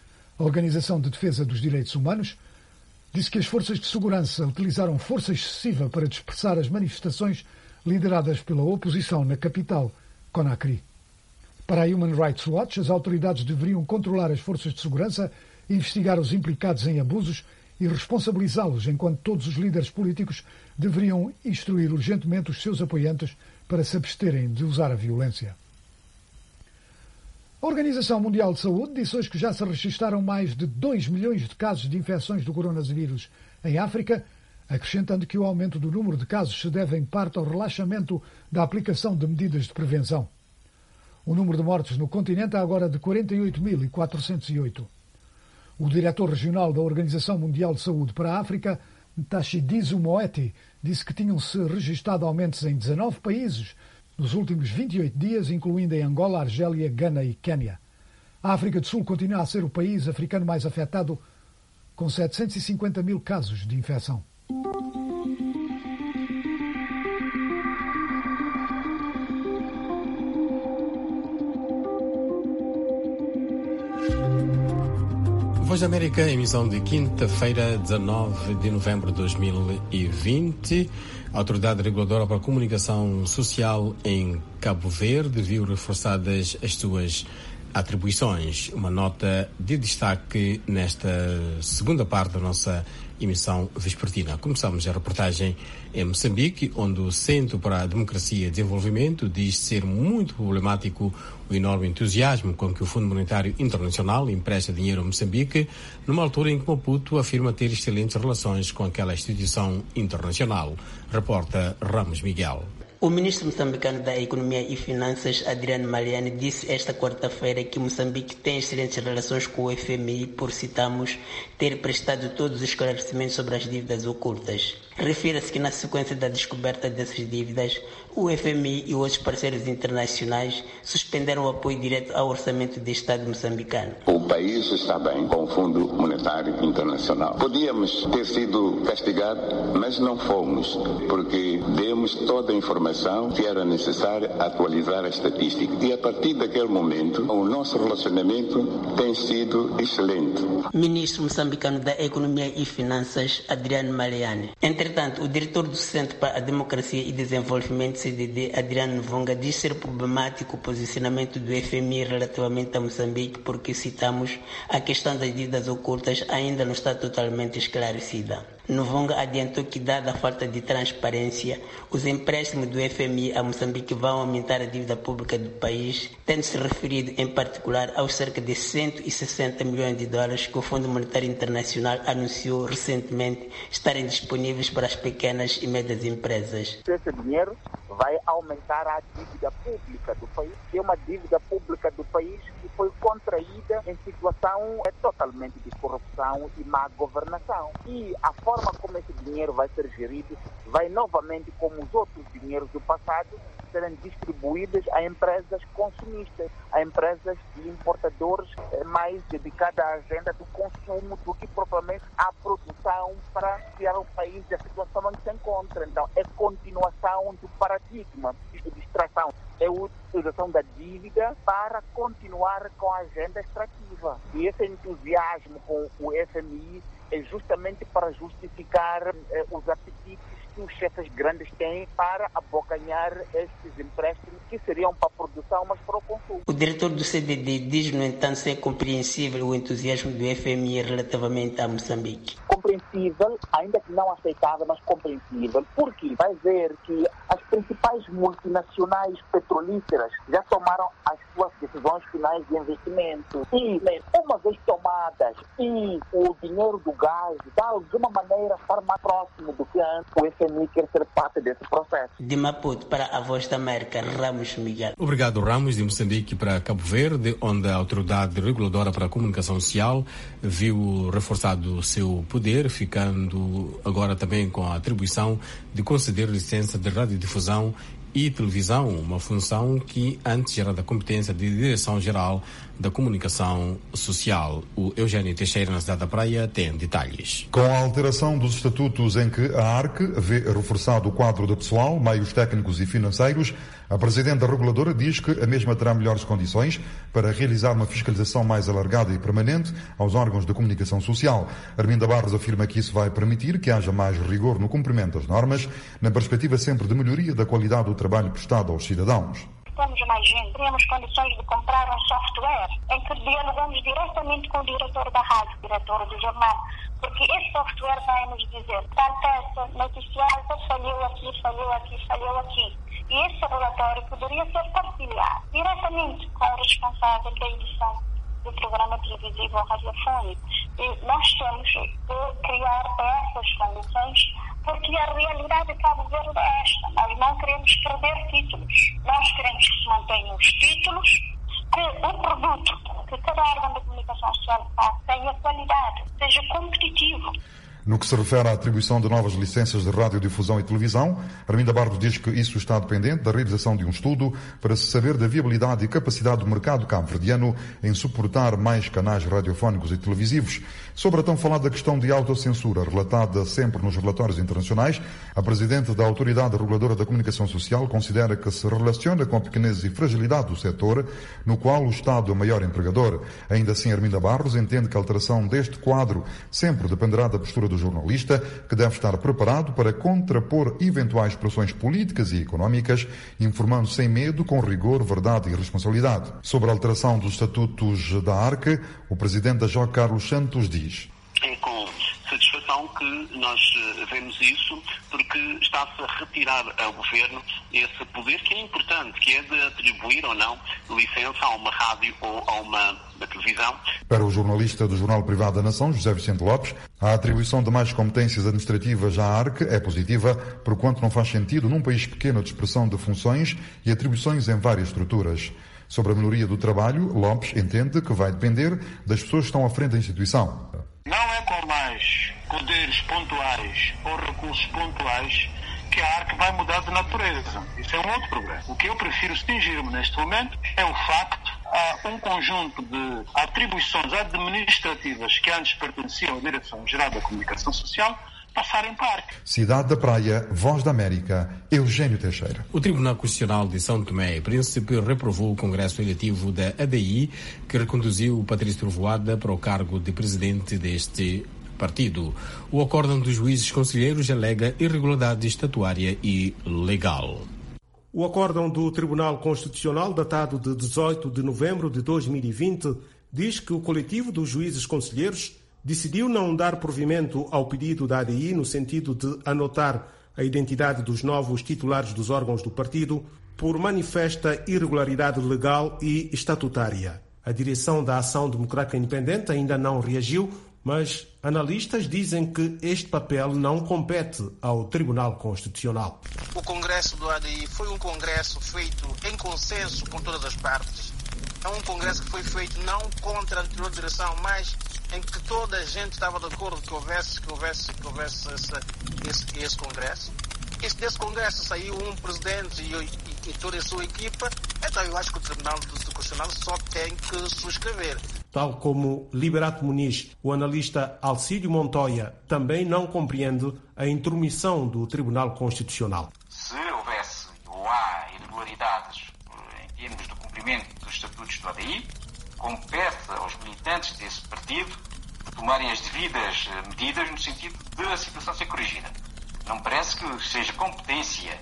A Organização de Defesa dos Direitos Humanos disse que as forças de segurança utilizaram força excessiva para dispersar as manifestações lideradas pela oposição na capital, Conakry. Para a Human Rights Watch, as autoridades deveriam controlar as forças de segurança, investigar os implicados em abusos e responsabilizá-los, enquanto todos os líderes políticos deveriam instruir urgentemente os seus apoiantes para se absterem de usar a violência. A Organização Mundial de Saúde disse hoje que já se registaram mais de dois milhões de casos de infecções do coronavírus em África, acrescentando que o aumento do número de casos se deve em parte ao relaxamento da aplicação de medidas de prevenção. O número de mortes no continente é agora de quarenta e oito mil quatrocentos e oito. O diretor regional da Organização Mundial de Saúde para a África, Tashidiso Moeti, disse que tinham-se registrado aumentos em dezanove países nos últimos vinte e oito dias, incluindo em Angola, Argélia, Gana e Quênia. A África do Sul continua a ser o país africano mais afetado, com setecentos e cinquenta mil casos de infecção. Voz da América, emissão de quinta-feira, dezanove de novembro de dois mil e vinte. A Autoridade Reguladora para a Comunicação Social em Cabo Verde viu reforçadas as suas atribuições. Uma nota de destaque nesta segunda parte da nossa emissão vespertina. Começamos a reportagem em Moçambique, onde o Centro para a Democracia e Desenvolvimento diz ser muito problemático o enorme entusiasmo com que o Fundo Monetário Internacional empresta dinheiro a Moçambique, numa altura em que Maputo afirma ter excelentes relações com aquela instituição internacional. Reporta Ramos Miguel. O ministro moçambicano da Economia e Finanças, Adriano Maliani, disse esta quarta-feira que Moçambique tem excelentes relações com o F M I por, citamos, ter prestado todos os esclarecimentos sobre as dívidas ocultas. Refira-se que na sequência da descoberta dessas dívidas, o F M I e outros parceiros internacionais suspenderam o apoio direto ao orçamento do Estado moçambicano. O país está bem com o Fundo Monetário Internacional. Podíamos ter sido castigados, mas não fomos, porque demos toda a informação que era necessária atualizar a estatística. E a partir daquele momento, o nosso relacionamento tem sido excelente. Ministro moçambicano da Economia e Finanças, Adriano Maliani. Entretanto, o diretor do Centro para a Democracia e Desenvolvimento, C D D, Adriano Mvonga, diz ser problemático o posicionamento do F M I relativamente a Moçambique, porque, citamos, a questão das dívidas ocultas ainda não está totalmente esclarecida. Mvonga adiantou que, dada a falta de transparência, os empréstimos do F M I a Moçambique vão aumentar a dívida pública do país, tendo-se referido em particular aos cerca de cento e sessenta milhões de dólares que o Fundo Monetário Internacional anunciou recentemente estarem disponíveis para as pequenas e médias empresas. Esse dinheiro vai aumentar a dívida pública do país, que é uma dívida pública do país que foi contraída em situação é, totalmente de corrupção e má governação. E a forma como esse dinheiro vai ser gerido vai novamente, como os outros dinheiros do passado, serem distribuídos a empresas consumistas, a empresas de importadores eh, mais dedicadas à agenda do consumo do que propriamente à produção para tirar o país da situação onde se encontra. Então, é continuação do paradigma de distração, é a utilização da dívida para continuar com a agenda extrativa. E esse entusiasmo com o F M I é justamente para justificar eh, os apetites que os chefes grandes têm para abocanhar estes empréstimos que seriam para a produção, mas para o consumo. O diretor do C D D diz, no entanto, ser compreensível o entusiasmo do F M I relativamente a Moçambique. Compreensível, ainda que não aceitável, mas compreensível, porque vai ver que as principais multinacionais petrolíferas já tomaram as suas decisões finais de investimento. E, uma vez tomadas, e o dinheiro do gás, de alguma maneira, estar mais próximo do que antes, o F M I quer ser parte desse processo. De Maputo para a Voz da América, Ramos Miguel. Obrigado, Ramos. De Moçambique para Cabo Verde, onde a Autoridade Reguladora para a Comunicação Social viu reforçado o seu poder, ficando agora também com a atribuição de conceder licença de radiodifusão e televisão, uma função que antes era da competência de Direção-Geral da Comunicação Social. O Eugênio Teixeira, na cidade da Praia, tem detalhes. Com a alteração dos estatutos em que a A R C vê reforçado o quadro de pessoal, meios técnicos e financeiros, a Presidente da Reguladora diz que a mesma terá melhores condições para realizar uma fiscalização mais alargada e permanente aos órgãos de comunicação social. Arminda Barros afirma que isso vai permitir que haja mais rigor no cumprimento das normas, na perspectiva sempre de melhoria da qualidade do trabalho prestado aos cidadãos. temos mais gente, teríamos condições de comprar um software em que dialogamos diretamente com o diretor da rádio, o diretor do jornal, porque esse software vai nos dizer tal peça noticiada falhou aqui, falhou aqui, falhou aqui. E esse relatório poderia ser partilhado diretamente com o responsável da edição do programa televisivo ou radiofónico. E nós temos de criar essas condições, porque a realidade de Cabo Verde é esta. Nós não queremos perder títulos. Nós queremos que se mantenham os títulos, que o produto que cada órgão de comunicação social faz tenha qualidade, seja competitivo. No que se refere à atribuição de novas licenças de radiodifusão e televisão, Arminda Barros diz que isso está dependente da realização de um estudo para se saber da viabilidade e capacidade do mercado cabo-verdiano em suportar mais canais radiofónicos e televisivos. Sobre a tão falada questão de autocensura, relatada sempre nos relatórios internacionais, a Presidente da Autoridade Reguladora da Comunicação Social considera que se relaciona com a pequenez e fragilidade do setor, no qual o Estado é o maior empregador. Ainda assim, Arminda Barros entende que a alteração deste quadro sempre dependerá da postura do jornalista, que deve estar preparado para contrapor eventuais pressões políticas e económicas, informando sem medo, com rigor, verdade e responsabilidade. Sobre a alteração dos estatutos da ARC, o presidente da J. Carlos Santos diz: É com satisfação que nós vemos isso, porque está-se a retirar ao governo esse poder que é importante, que é de atribuir ou não licença a uma rádio ou a uma televisão. Para o jornalista do Jornal Privado da Nação, José Vicente Lopes, a atribuição de mais competências administrativas à ARC é positiva, porquanto não faz sentido num país pequeno a dispersão de funções e atribuições em várias estruturas. Sobre a melhoria do trabalho, Lopes entende que vai depender das pessoas que estão à frente da instituição. Não é com mais poderes pontuais ou recursos pontuais que a ARC vai mudar de natureza. Isso é um outro problema. O que eu prefiro cingir-me neste momento é o facto há um conjunto de atribuições administrativas que antes pertenciam à Direção-Geral da Comunicação Social passarem para a ARC. Cidade da Praia, Voz da América, Eugênio Teixeira. O Tribunal Constitucional de São Tomé e Príncipe reprovou o Congresso Eletivo da A D I, que reconduziu Patrício Trovoada para o cargo de presidente deste partido. O acórdão dos juízes conselheiros alega irregularidade estatutária e legal. O acórdão do Tribunal Constitucional, datado de dezoito de novembro de dois mil e vinte, diz que o coletivo dos juízes conselheiros decidiu não dar provimento ao pedido da A D I no sentido de anotar a identidade dos novos titulares dos órgãos do partido por manifesta irregularidade legal e estatutária. A direção da Ação Democrática Independente ainda não reagiu, mas analistas dizem que este papel não compete ao Tribunal Constitucional. O Congresso do A D I foi um congresso feito em consenso com todas as partes. É um congresso que foi feito não contra a anterior direção, mas em que toda a gente estava de acordo que houvesse, que houvesse, que houvesse esse, esse, esse congresso. Esse, desse congresso saiu um presidente e, e, e toda a sua equipa, então eu acho que o Tribunal Constitucional só tem que subscrever. Tal como Liberato Muniz, o analista Alcídio Montoya também não compreende a intromissão do Tribunal Constitucional. Se houvesse ou há irregularidades em termos do cumprimento dos estatutos do A D I, compete aos militantes desse partido tomarem as devidas medidas no sentido de a situação ser corrigida. Não me parece que seja competência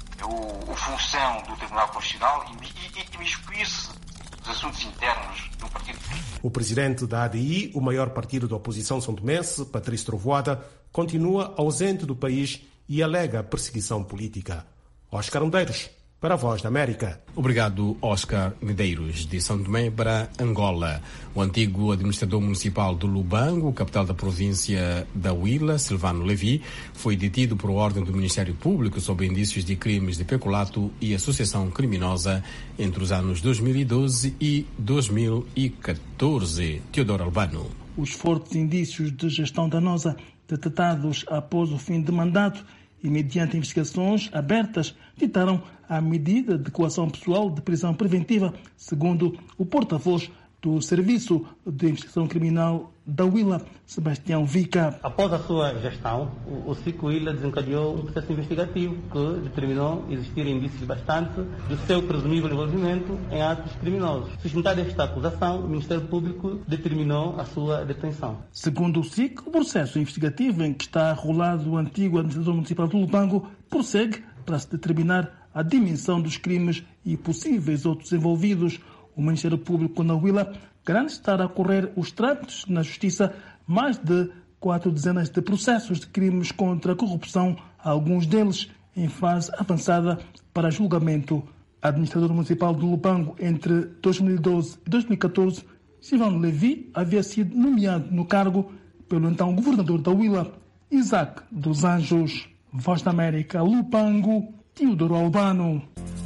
ou, ou função do Tribunal Constitucional imiscuir-se nos assuntos internos do partido. O presidente da A D I, o maior partido da oposição são-tomense, Patrício Trovoada, continua ausente do país e alega perseguição política. Oscar Medeiros, para a Voz da América. Obrigado, Oscar Medeiros, de São Tomé para Angola. O antigo administrador municipal do Lubango, capital da província da Huila, Silvano Levi, foi detido por ordem do Ministério Público sob indícios de crimes de peculato e associação criminosa entre os anos dois mil e doze e dois mil e catorze. Teodoro Albano. Os fortes indícios de gestão danosa detectados após o fim de mandato e mediante investigações abertas, ditaram a medida de coação pessoal de prisão preventiva, segundo o porta-voz do Serviço de Investigação Criminal da Huila, Sebastião Vica. Após a sua gestão, o C I C Huila desencadeou um processo investigativo que determinou existir indícios bastantes do seu presumível envolvimento em atos criminosos. Sustentada esta acusação, o Ministério Público determinou a sua detenção. Segundo o C I C, o processo investigativo em que está arrolado o antigo administrador municipal do Lubango prossegue para se determinar a dimensão dos crimes e possíveis outros envolvidos. O Ministério Público na Huila garante estar a correr os trâmites na Justiça mais de quatro dezenas de processos de crimes contra a corrupção, alguns deles em fase avançada para julgamento. Administrador municipal de Lubango entre dois mil e doze e dois mil e catorze, Silvano Levi havia sido nomeado no cargo pelo então governador da Huila, Isaac dos Anjos. Voz da América, Lubango, Teodoro Albano.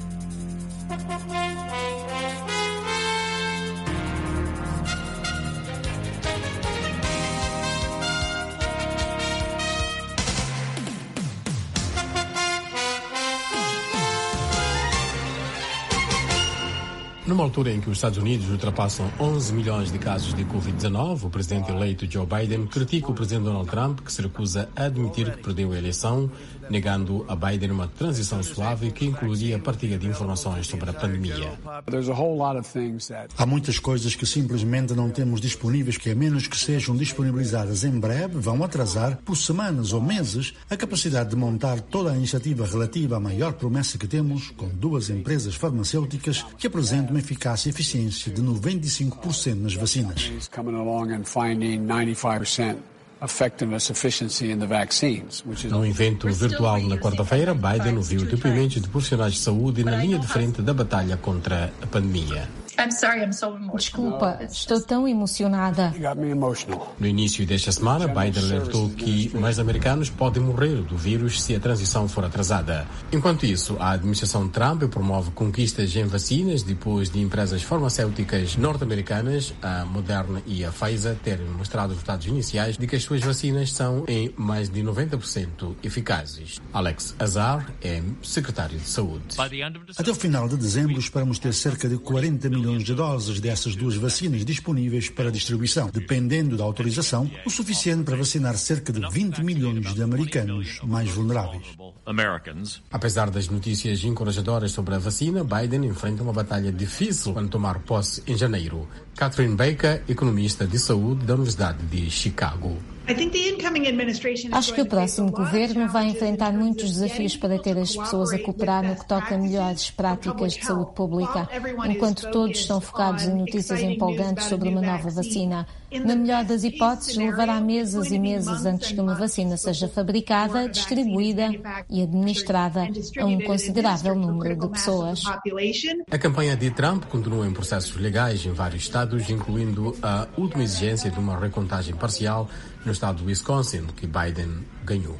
Numa altura em que os Estados Unidos ultrapassam onze milhões de casos de covid dezenove, o presidente eleito Joe Biden critica o presidente Donald Trump, que se recusa a admitir que perdeu a eleição, negando a Biden uma transição suave que incluiria a partilha de informações sobre a pandemia. Há muitas coisas que simplesmente não temos disponíveis que, a menos que sejam disponibilizadas em breve, vão atrasar por semanas ou meses a capacidade de montar toda a iniciativa relativa à maior promessa que temos, com duas empresas farmacêuticas que apresentam uma eficácia e eficiência de noventa e cinco por cento nas vacinas. Num evento virtual na quarta-feira, Biden ouviu depoimentos de profissionais de saúde na linha de frente da batalha contra a pandemia. Desculpa, estou tão emocionada. No início desta semana, Biden alertou que mais americanos podem morrer do vírus se a transição for atrasada. Enquanto isso, a administração Trump promove conquistas em vacinas depois de empresas farmacêuticas norte-americanas, a Moderna e a Pfizer, terem mostrado os resultados iniciais de que as suas vacinas são em mais de noventa por cento eficazes. Alex Azar é secretário de Saúde. Até o final de dezembro, esperamos ter cerca de quarenta milhões de doses dessas duas vacinas disponíveis para distribuição, dependendo da autorização, o suficiente para vacinar cerca de vinte milhões de americanos mais vulneráveis. Apesar das notícias encorajadoras sobre a vacina, Biden enfrenta uma batalha difícil quando tomar posse em janeiro. Catherine Baker, economista de saúde da Universidade de Chicago. Acho que o próximo governo vai enfrentar muitos desafios para ter as pessoas a cooperar no que toca a melhores práticas de saúde pública, enquanto todos estão focados em notícias empolgantes sobre uma nova vacina. Na melhor das hipóteses, levará meses e meses antes que uma vacina seja fabricada, distribuída e administrada a um considerável número de pessoas. A campanha de Trump continua em processos legais em vários estados, incluindo a última exigência de uma recontagem parcial no estado de Wisconsin, que Biden ganhou.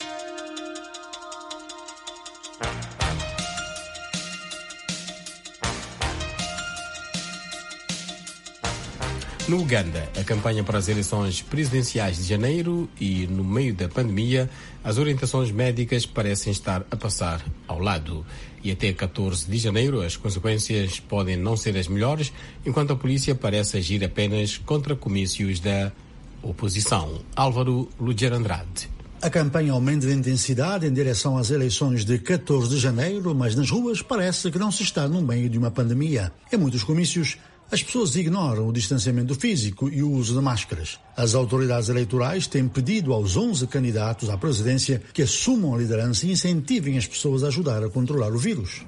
No Uganda, a campanha para as eleições presidenciais de janeiro e no meio da pandemia, as orientações médicas parecem estar a passar ao lado. E até catorze de janeiro as consequências podem não ser as melhores, enquanto a polícia parece agir apenas contra comícios da oposição. Álvaro Luger Andrade. A campanha aumenta de intensidade em direção às eleições de catorze de janeiro, mas nas ruas parece que não se está no meio de uma pandemia. Em muitos comícios, as pessoas ignoram o distanciamento físico e o uso de máscaras. As autoridades eleitorais têm pedido aos onze candidatos à presidência que assumam a liderança e incentivem as pessoas a ajudar a controlar o vírus.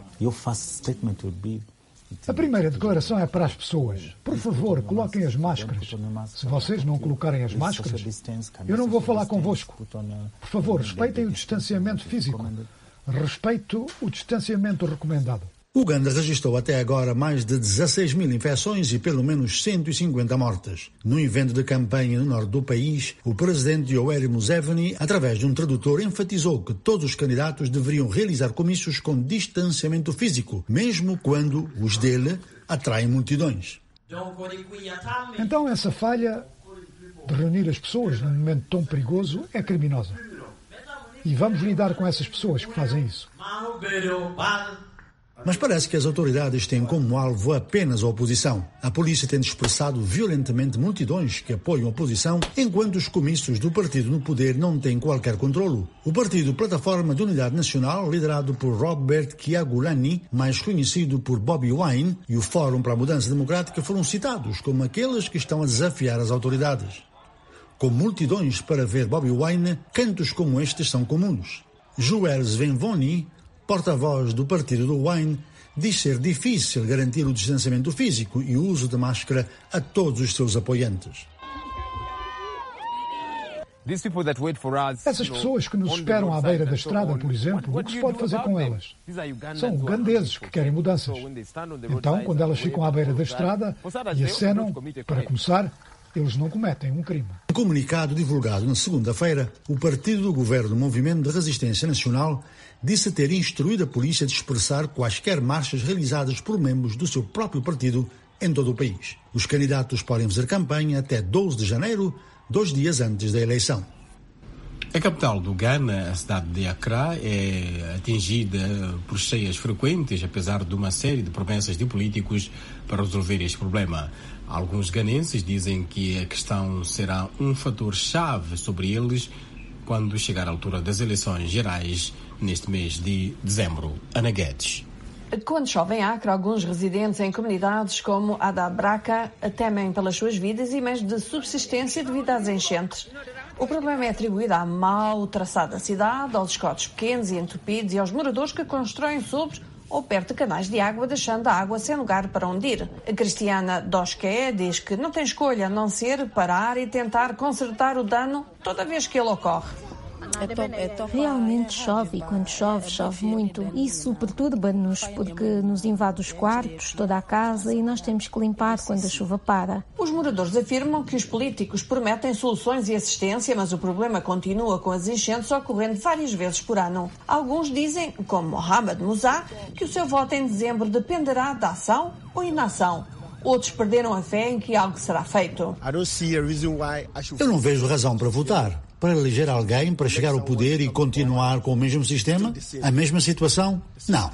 A primeira declaração é para as pessoas. Por favor, coloquem as máscaras. Se vocês não colocarem as máscaras, eu não vou falar convosco. Por favor, respeitem o distanciamento físico. Respeito o distanciamento recomendado. Uganda registrou até agora mais de dezasseis mil infecções e pelo menos cento e cinquenta mortes. No evento de campanha no norte do país, o presidente Yoweri Museveni, através de um tradutor, enfatizou que todos os candidatos deveriam realizar comícios com distanciamento físico, mesmo quando os dele atraem multidões. Então essa falha de reunir as pessoas num momento tão perigoso é criminosa. E vamos lidar com essas pessoas que fazem isso. Mas parece que as autoridades têm como alvo apenas a oposição. A polícia tem dispersado violentamente multidões que apoiam a oposição, enquanto os comícios do partido no poder não têm qualquer controlo. O partido Plataforma de Unidade Nacional, liderado por Robert Kyagulanyi, mais conhecido por Bobi Wine, e o Fórum para a Mudança Democrática foram citados como aqueles que estão a desafiar as autoridades. Com multidões para ver Bobi Wine, cantos como estes são comuns. Joel Svenvoni, porta-voz do partido do Wayne, diz ser difícil garantir o distanciamento físico e o uso de máscara a todos os seus apoiantes. Essas pessoas que nos esperam à beira da estrada, por exemplo, o que se pode fazer com elas? São ugandeses que querem mudanças. Então, quando elas ficam à beira da estrada e acenam, para começar, eles não cometem um crime. Em comunicado divulgado na segunda-feira, o partido do governo Movimento de Resistência Nacional disse ter instruído a polícia a dispersar quaisquer marchas realizadas por membros do seu próprio partido em todo o país. Os candidatos podem fazer campanha até doze de janeiro, dois dias antes da eleição. A capital do Ghana, a cidade de Accra, é atingida por cheias frequentes, apesar de uma série de promessas de políticos para resolver este problema. Alguns ganenses dizem que a questão será um fator-chave sobre eles quando chegar a altura das eleições gerais neste mês de dezembro. Ana Guedes. Quando chove em Acre, alguns residentes em comunidades como a da Braca temem pelas suas vidas e meios de subsistência devido às enchentes. O problema é atribuído à mau traçado da cidade, aos escotes pequenos e entupidos e aos moradores que constroem sobre ou perto de canais de água, deixando a água sem lugar para onde ir. A Cristiana Dosque diz que não tem escolha a não ser parar e tentar consertar o dano toda vez que ele ocorre. Realmente chove e quando chove, chove muito. Isso perturba-nos porque nos invade os quartos, toda a casa e nós temos que limpar quando a chuva para. Os moradores afirmam que os políticos prometem soluções e assistência, mas o problema continua com as enchentes ocorrendo várias vezes por ano. Alguns dizem, como Mohamed Moussa, que o seu voto em dezembro dependerá da ação ou inação. Outros perderam a fé em que algo será feito. Eu não vejo razão para votar. Para eleger alguém, para chegar ao poder e continuar com o mesmo sistema? A mesma situação? Não.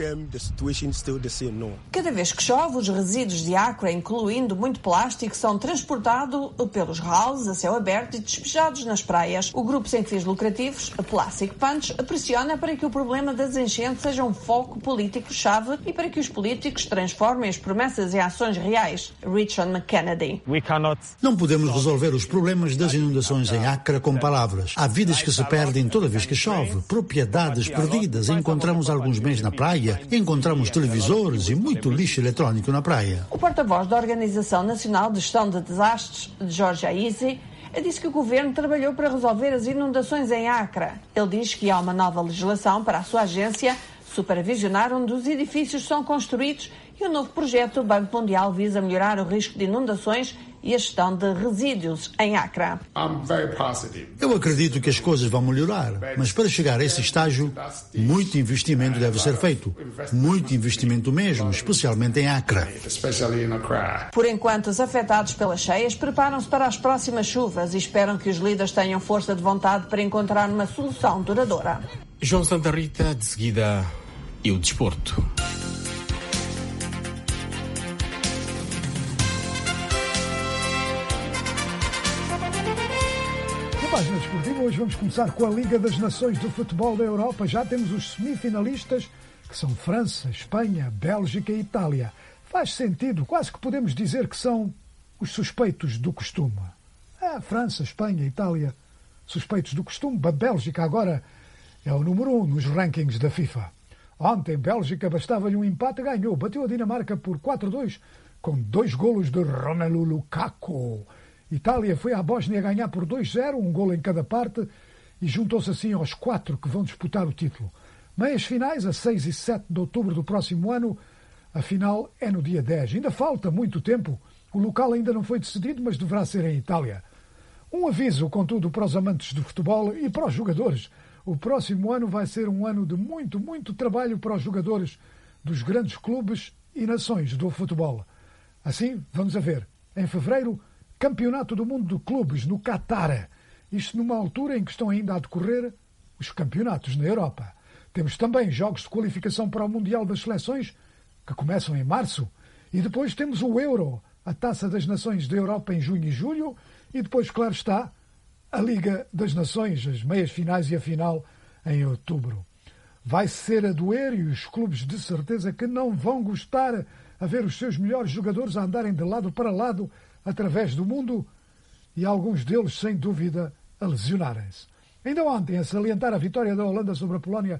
Cada vez que chove, os resíduos de Acre, incluindo muito plástico, são transportados pelos rales a céu aberto e despejados nas praias. O grupo sem fins lucrativos, Plastic Punch, pressiona para que o problema das enchentes seja um foco político-chave e para que os políticos transformem as promessas em ações reais. Richard McKennedy. Não podemos resolver os problemas das inundações em Acre com palavras. Há vidas que se perdem toda vez que chove, propriedades perdidas, encontramos alguns bens na praia, encontramos televisores e muito lixo eletrónico na praia. O porta-voz da Organização Nacional de Gestão de Desastres, George Aizi, disse que o governo trabalhou para resolver as inundações em Acre. Ele diz que há uma nova legislação para a sua agência supervisionar onde os edifícios são construídos e o novo projeto do Banco Mundial visa melhorar o risco de inundações e a gestão de resíduos em Acre. Eu acredito que as coisas vão melhorar, mas para chegar a esse estágio, muito investimento deve ser feito. Muito investimento mesmo, especialmente em Acre. Por enquanto, os afetados pelas cheias preparam-se para as próximas chuvas e esperam que os líderes tenham força de vontade para encontrar uma solução duradoura. João Santa Rita, de seguida, e o desporto. Página desportiva, hoje vamos começar com a Liga das Nações do Futebol da Europa. Já temos os semifinalistas, que são França, Espanha, Bélgica e Itália. Faz sentido, quase que podemos dizer que são os suspeitos do costume. A França, Espanha, Itália, suspeitos do costume. A Bélgica agora é o número um nos rankings da FIFA. Ontem, Bélgica bastava-lhe um empate, ganhou, bateu a Dinamarca por quatro a dois, com dois golos de Romelu Lukaku. Itália foi à Bósnia ganhar por dois a zero, um golo em cada parte, e juntou-se assim aos quatro que vão disputar o título. Meias finais, a seis e sete de outubro do próximo ano, a final é no dia dez. Ainda falta muito tempo, o local ainda não foi decidido, mas deverá ser em Itália. Um aviso, contudo, para os amantes do futebol e para os jogadores. O próximo ano vai ser um ano de muito, muito trabalho para os jogadores dos grandes clubes e nações do futebol. Assim, vamos a ver, em fevereiro, Campeonato do Mundo de Clubes no Qatar. Isto numa altura em que estão ainda a decorrer os campeonatos na Europa. Temos também jogos de qualificação para o Mundial das Seleções, que começam em março. E depois temos o Euro, a Taça das Nações da Europa em junho e julho. E depois, claro está, a Liga das Nações, as meias finais e a final em outubro. Vai ser a doer e os clubes de certeza que não vão gostar a ver os seus melhores jogadores a andarem de lado para lado através do mundo e alguns deles, sem dúvida, a lesionarem-se. Ainda ontem, a salientar a vitória da Holanda sobre a Polónia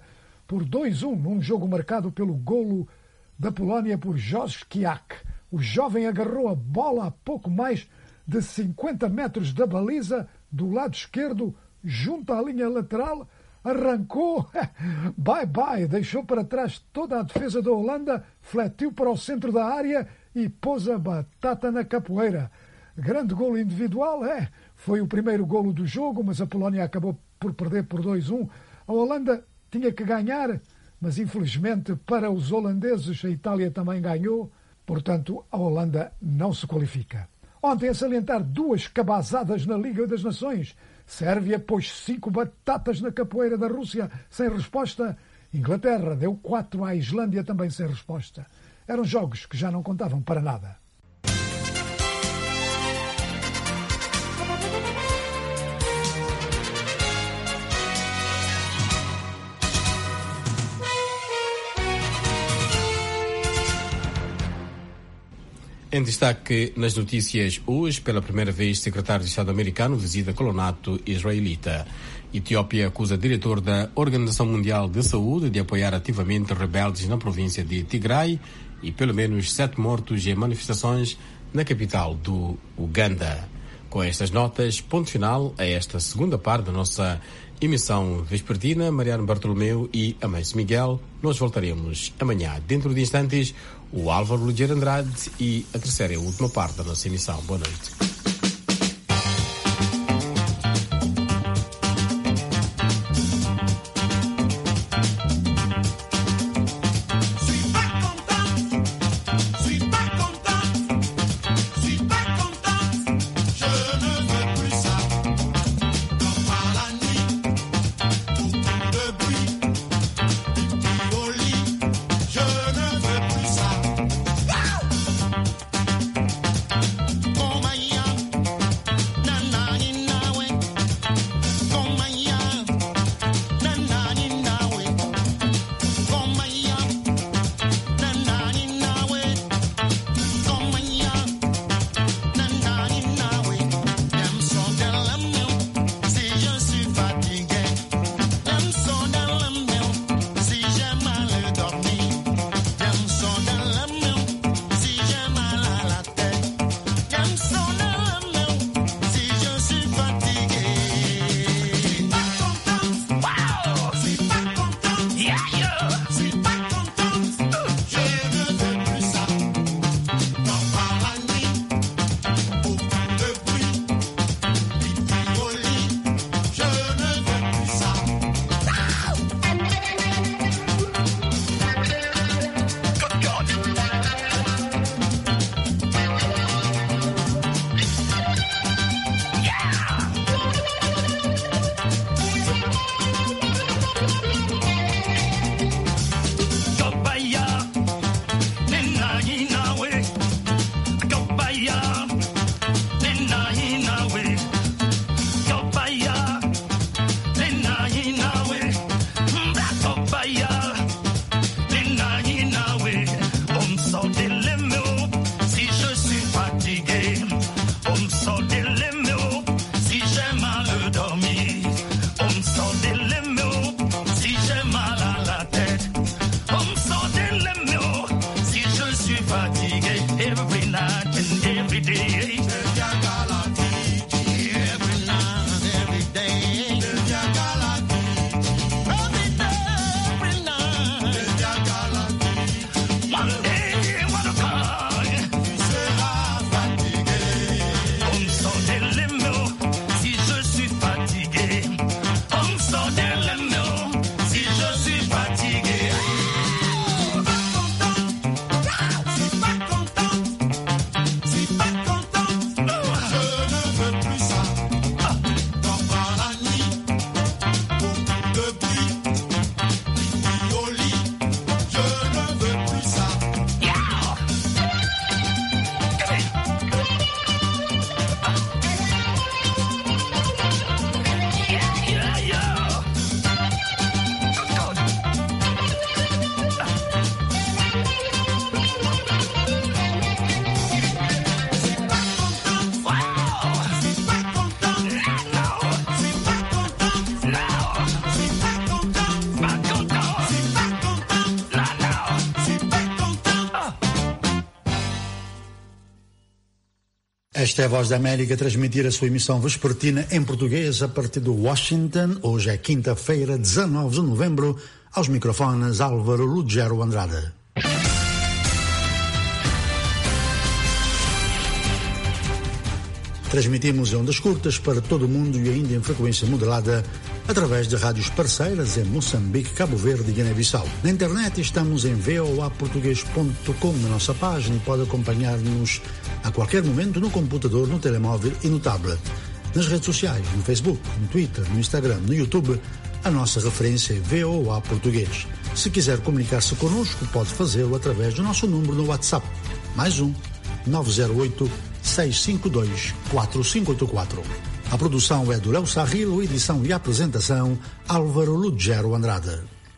por dois a um num jogo marcado pelo golo da Polónia por Józef Kiak. O jovem agarrou a bola a pouco mais de cinquenta metros da baliza do lado esquerdo, junto à linha lateral, arrancou, bye bye, deixou para trás toda a defesa da Holanda, fletiu para o centro da área e pôs a batata na capoeira. Grande golo individual, é, foi o primeiro golo do jogo, mas a Polónia acabou por perder por dois a um. A Holanda tinha que ganhar, mas infelizmente para os holandeses a Itália também ganhou, portanto a Holanda não se qualifica. Ontem, a salientar duas cabazadas na Liga das Nações. Sérvia pôs cinco batatas na capoeira da Rússia sem resposta. Inglaterra deu quatro à Islândia também sem resposta. Eram jogos que já não contavam para nada. Em destaque nas notícias hoje, pela primeira vez, secretário de Estado americano visita colonato israelita. Etiópia acusa diretor da Organização Mundial de Saúde de apoiar ativamente rebeldes na província de Tigray e pelo menos sete mortos em manifestações na capital do Uganda. Com estas notas, ponto final a esta segunda parte da nossa emissão vespertina. Mariano Bartolomeu e Amâncio Miguel. Nós voltaremos amanhã. Dentro de instantes, o Álvaro Ligeiro Andrade e a terceira e última parte da nossa emissão. Boa noite. Mañana Esta é a Voz da América, transmitir a sua emissão vespertina em português a partir de Washington. Hoje é quinta-feira, dezanove de novembro. Aos microfones, Álvaro Lugero Andrade. Transmitimos em ondas curtas para todo o mundo e ainda em frequência modulada através de rádios parceiras em Moçambique, Cabo Verde e Guiné-Bissau. Na internet estamos em v o a português ponto com na nossa página e pode acompanhar-nos a qualquer momento no computador, no telemóvel e no tablet. Nas redes sociais, no Facebook, no Twitter, no Instagram, no YouTube, a nossa referência é V O A Português. Se quiser comunicar-se connosco, pode fazê-lo através do nosso número no WhatsApp. Mais um, nove zero oito, seis cinco dois, quatro cinco oito quatro. A produção é do Léo Sarrilo, edição e apresentação Álvaro Lugero Andrade.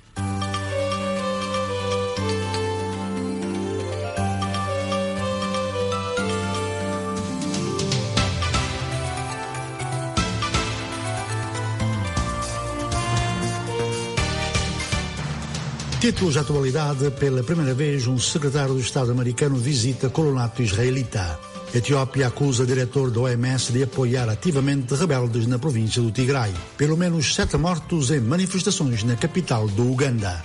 Títulos de atualidade: pela primeira vez, um secretário do Estado americano visita colonato israelita. Etiópia acusa o diretor da O M S de apoiar ativamente rebeldes na província do Tigray. Pelo menos sete mortos em manifestações na capital do Uganda.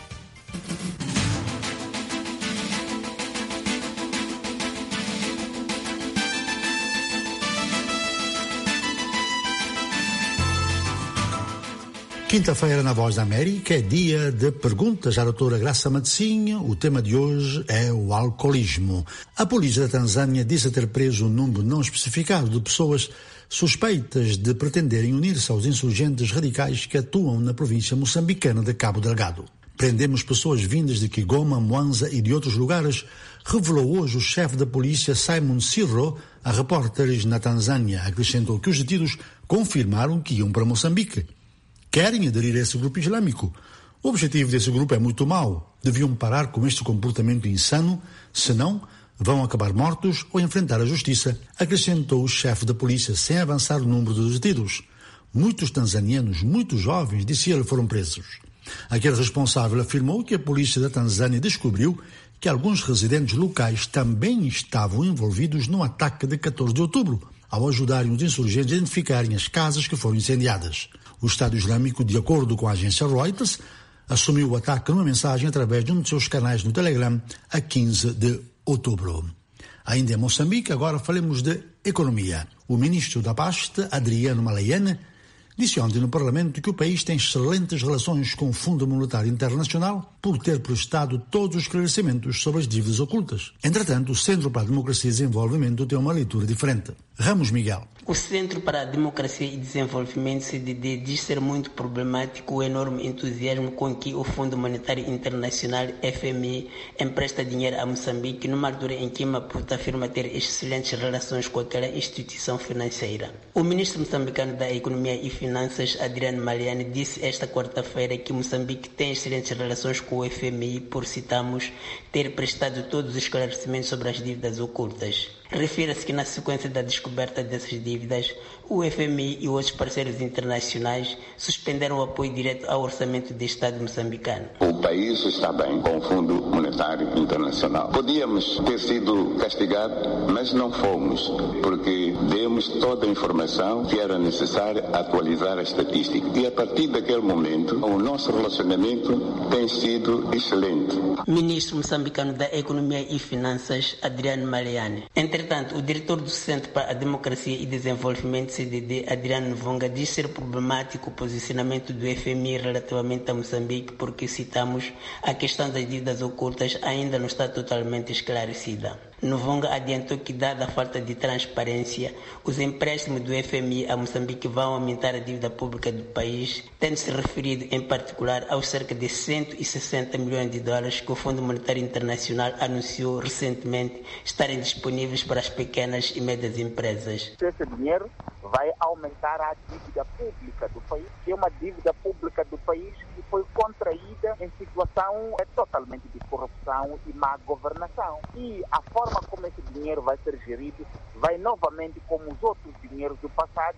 Quinta-feira na Voz da América é dia de perguntas à doutora Graça Matzinha. O tema de hoje é o alcoolismo. A polícia da Tanzânia disse ter preso um número não especificado de pessoas suspeitas de pretenderem unir-se aos insurgentes radicais que atuam na província moçambicana de Cabo Delgado. Prendemos pessoas vindas de Kigoma, Mwanza e de outros lugares, revelou hoje o chefe da polícia Simon Sirro a repórteres na Tanzânia. Acrescentou que os detidos confirmaram que iam para Moçambique. Querem aderir a esse grupo islâmico. O objetivo desse grupo é muito mau. Deviam parar com este comportamento insano, senão vão acabar mortos ou enfrentar a justiça, acrescentou o chefe da polícia sem avançar o número de detidos. Muitos tanzanianos, muito jovens, disse ele, foram presos. Aquele responsável afirmou que a polícia da Tanzânia descobriu que alguns residentes locais também estavam envolvidos no ataque de catorze de outubro, ao ajudarem os insurgentes a identificarem as casas que foram incendiadas. O Estado Islâmico, de acordo com a agência Reuters, assumiu o ataque numa mensagem através de um de seus canais no Telegram a quinze de outubro. Ainda em Moçambique, agora falemos de economia. O ministro da pasta, Adriano Malayane, disse ontem no Parlamento que o país tem excelentes relações com o Fundo Monetário Internacional por ter prestado todos os esclarecimentos sobre as dívidas ocultas. Entretanto, o Centro para a Democracia e Desenvolvimento tem uma leitura diferente. Ramos Miguel. O Centro para a Democracia e Desenvolvimento, C D D, diz ser muito problemático o enorme entusiasmo com que o Fundo Monetário Internacional, F M I, empresta dinheiro a Moçambique numa altura em que Maputo afirma ter excelentes relações com aquela instituição financeira. O ministro moçambicano da Economia e Finanças, Adriano Malayane, disse esta quarta-feira que Moçambique tem excelentes relações com o F M I por, citamos, ter prestado todos os esclarecimentos sobre as dívidas ocultas. Refere-se que na sequência da descoberta dessas dívidas, o F M I e outros parceiros internacionais suspenderam o apoio direto ao orçamento do Estado moçambicano. O país está bem com o Fundo Monetário Internacional. Podíamos ter sido castigados, mas não fomos, porque demos toda a informação que era necessária atualizar a estatística. E a partir daquele momento, o nosso relacionamento tem sido excelente. Ministro moçambicano da Economia e Finanças, Adriano Malayane. Entretanto, o diretor do Centro para a Democracia e Desenvolvimento, C D D, Adriano Vunga, diz ser problemático o posicionamento do F M I relativamente a Moçambique porque, citamos, a questão das dívidas ocultas ainda não está totalmente esclarecida. Novonga adiantou que, dada a falta de transparência, os empréstimos do F M I a Moçambique vão aumentar a dívida pública do país, tendo-se referido em particular aos cerca de cento e sessenta milhões de dólares que o Fundo Monetário Internacional anunciou recentemente estarem disponíveis para as pequenas e médias empresas. Esse dinheiro vai aumentar a dívida pública do país, que é uma dívida pública do país que foi contraída em situação é, totalmente de corrupção e má governação. E a forma como esse dinheiro vai ser gerido vai novamente, como os outros dinheiros do passado,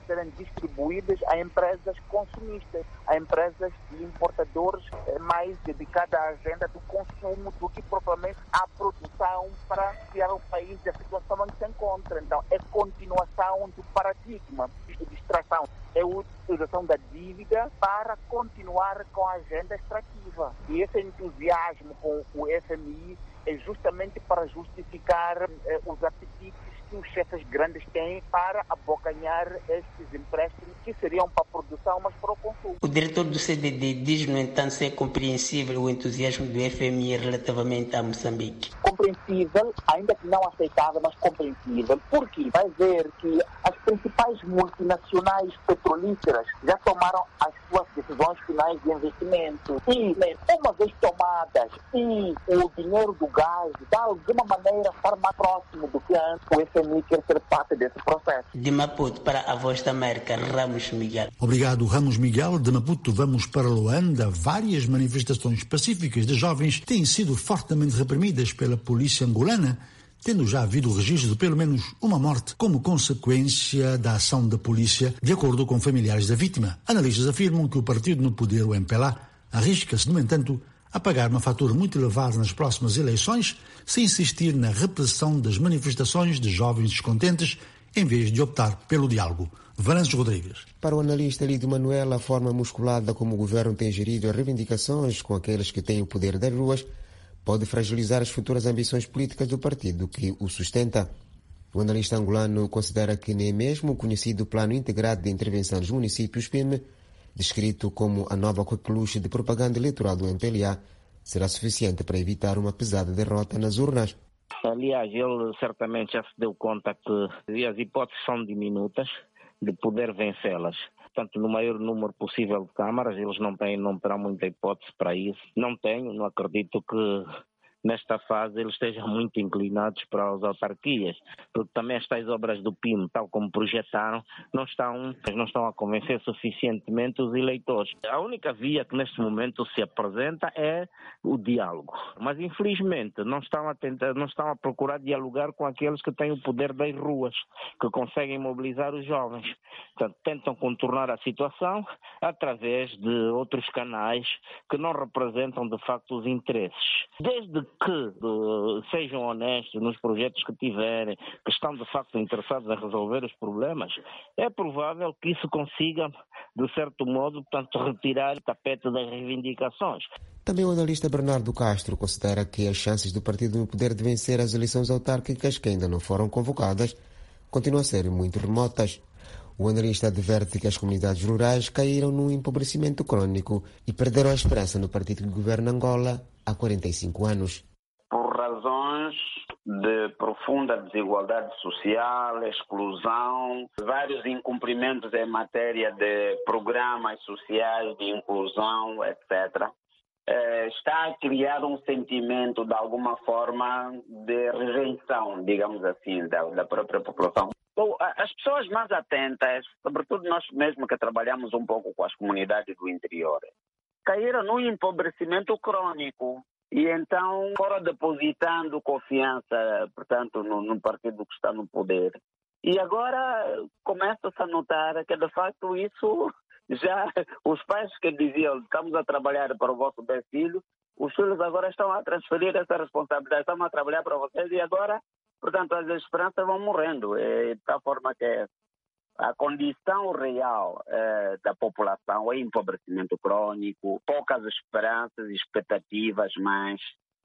serem distribuídas a empresas consumistas, a empresas de importadores mais dedicadas à agenda do consumo do que propriamente à produção para tirar o país da situação em que se encontra. Então, é continuação do paradigma de distração, é a utilização da dívida para continuar com a agenda extrativa. E esse entusiasmo com o F M I é justamente para justificar eh, os apetites que os chefes grandes têm para abocanhar estes empréstimos que seriam para a produção, mas para o consumo. O diretor do C D D diz, no entanto, ser compreensível o entusiasmo do F M I relativamente a Moçambique. Compreensível, ainda que não aceitável, mas compreensível. Porque vai ver que as principais multinacionais petrolíferas já tomaram as suas decisões finais de investimento. E, uma vez tomadas, e o dinheiro do gás, de alguma maneira, estar mais próximo do que antes, o F M I quer ser parte desse processo. De Maputo para a Voz da América, Ramos Miguel. Obrigado, Ramos Miguel. De Maputo vamos para Luanda. Várias manifestações pacíficas de jovens têm sido fortemente reprimidas pela polícia angolana, tendo já havido o registro de pelo menos uma morte como consequência da ação da polícia, de acordo com familiares da vítima. Analistas afirmam que o partido no poder, o M P L A, arrisca-se, no entanto, a pagar uma fatura muito elevada nas próximas eleições, se insistir na repressão das manifestações de jovens descontentes, em vez de optar pelo diálogo. Valêncio Rodrigues. Para o analista Lido Manuel, a forma musculada como o governo tem gerido as reivindicações com aqueles que têm o poder das ruas pode fragilizar as futuras ambições políticas do partido que o sustenta. O analista angolano considera que nem mesmo o conhecido Plano Integrado de Intervenção dos Municípios, P I M, descrito como a nova coqueluche de propaganda eleitoral do M P L A, será suficiente para evitar uma pesada derrota nas urnas. Aliás, ele certamente já se deu conta que as hipóteses são diminutas de poder vencê-las. Portanto, no maior número possível de câmaras, eles não têm, não terão muita hipótese para isso. Não tenho, não acredito que nesta fase eles estejam muito inclinados para as autarquias, porque também estas obras do P I M, tal como projetaram, não estão, não estão a convencer suficientemente os eleitores. A única via que neste momento se apresenta é o diálogo, mas infelizmente não estão a tentar, não estão a procurar dialogar com aqueles que têm o poder das ruas, que conseguem mobilizar os jovens. Portanto, tentam contornar a situação através de outros canais que não representam de facto os interesses. Desde que uh, sejam honestos nos projetos que tiverem, que estão de facto interessados em resolver os problemas, é provável que isso consiga, de certo modo, portanto, retirar o tapete das reivindicações. Também o analista Bernardo Castro considera que as chances do partido no poder de vencer as eleições autárquicas que ainda não foram convocadas continuam a ser muito remotas. O analista adverte que as comunidades rurais caíram num empobrecimento crônico e perderam a esperança no partido que governa Angola há quarenta e cinco anos. Por razões de profunda desigualdade social, exclusão, vários incumprimentos em matéria de programas sociais de inclusão, etcétera, eh, está a criar um sentimento, de alguma forma, de rejeição, digamos assim, da, da própria população. Então, as pessoas mais atentas, sobretudo nós mesmos que trabalhamos um pouco com as comunidades do interior, caíram num empobrecimento crônico. E então foram depositando confiança, portanto, no, no partido que está no poder. E agora começa-se a notar que, de facto, isso já... Os pais que diziam, estamos a trabalhar para o vosso bem filho, os filhos agora estão a transferir essa responsabilidade, estamos a trabalhar para vocês e agora, portanto, as esperanças vão morrendo. É da forma que a condição real eh, da população é empobrecimento crônico, poucas esperanças, expectativas, mas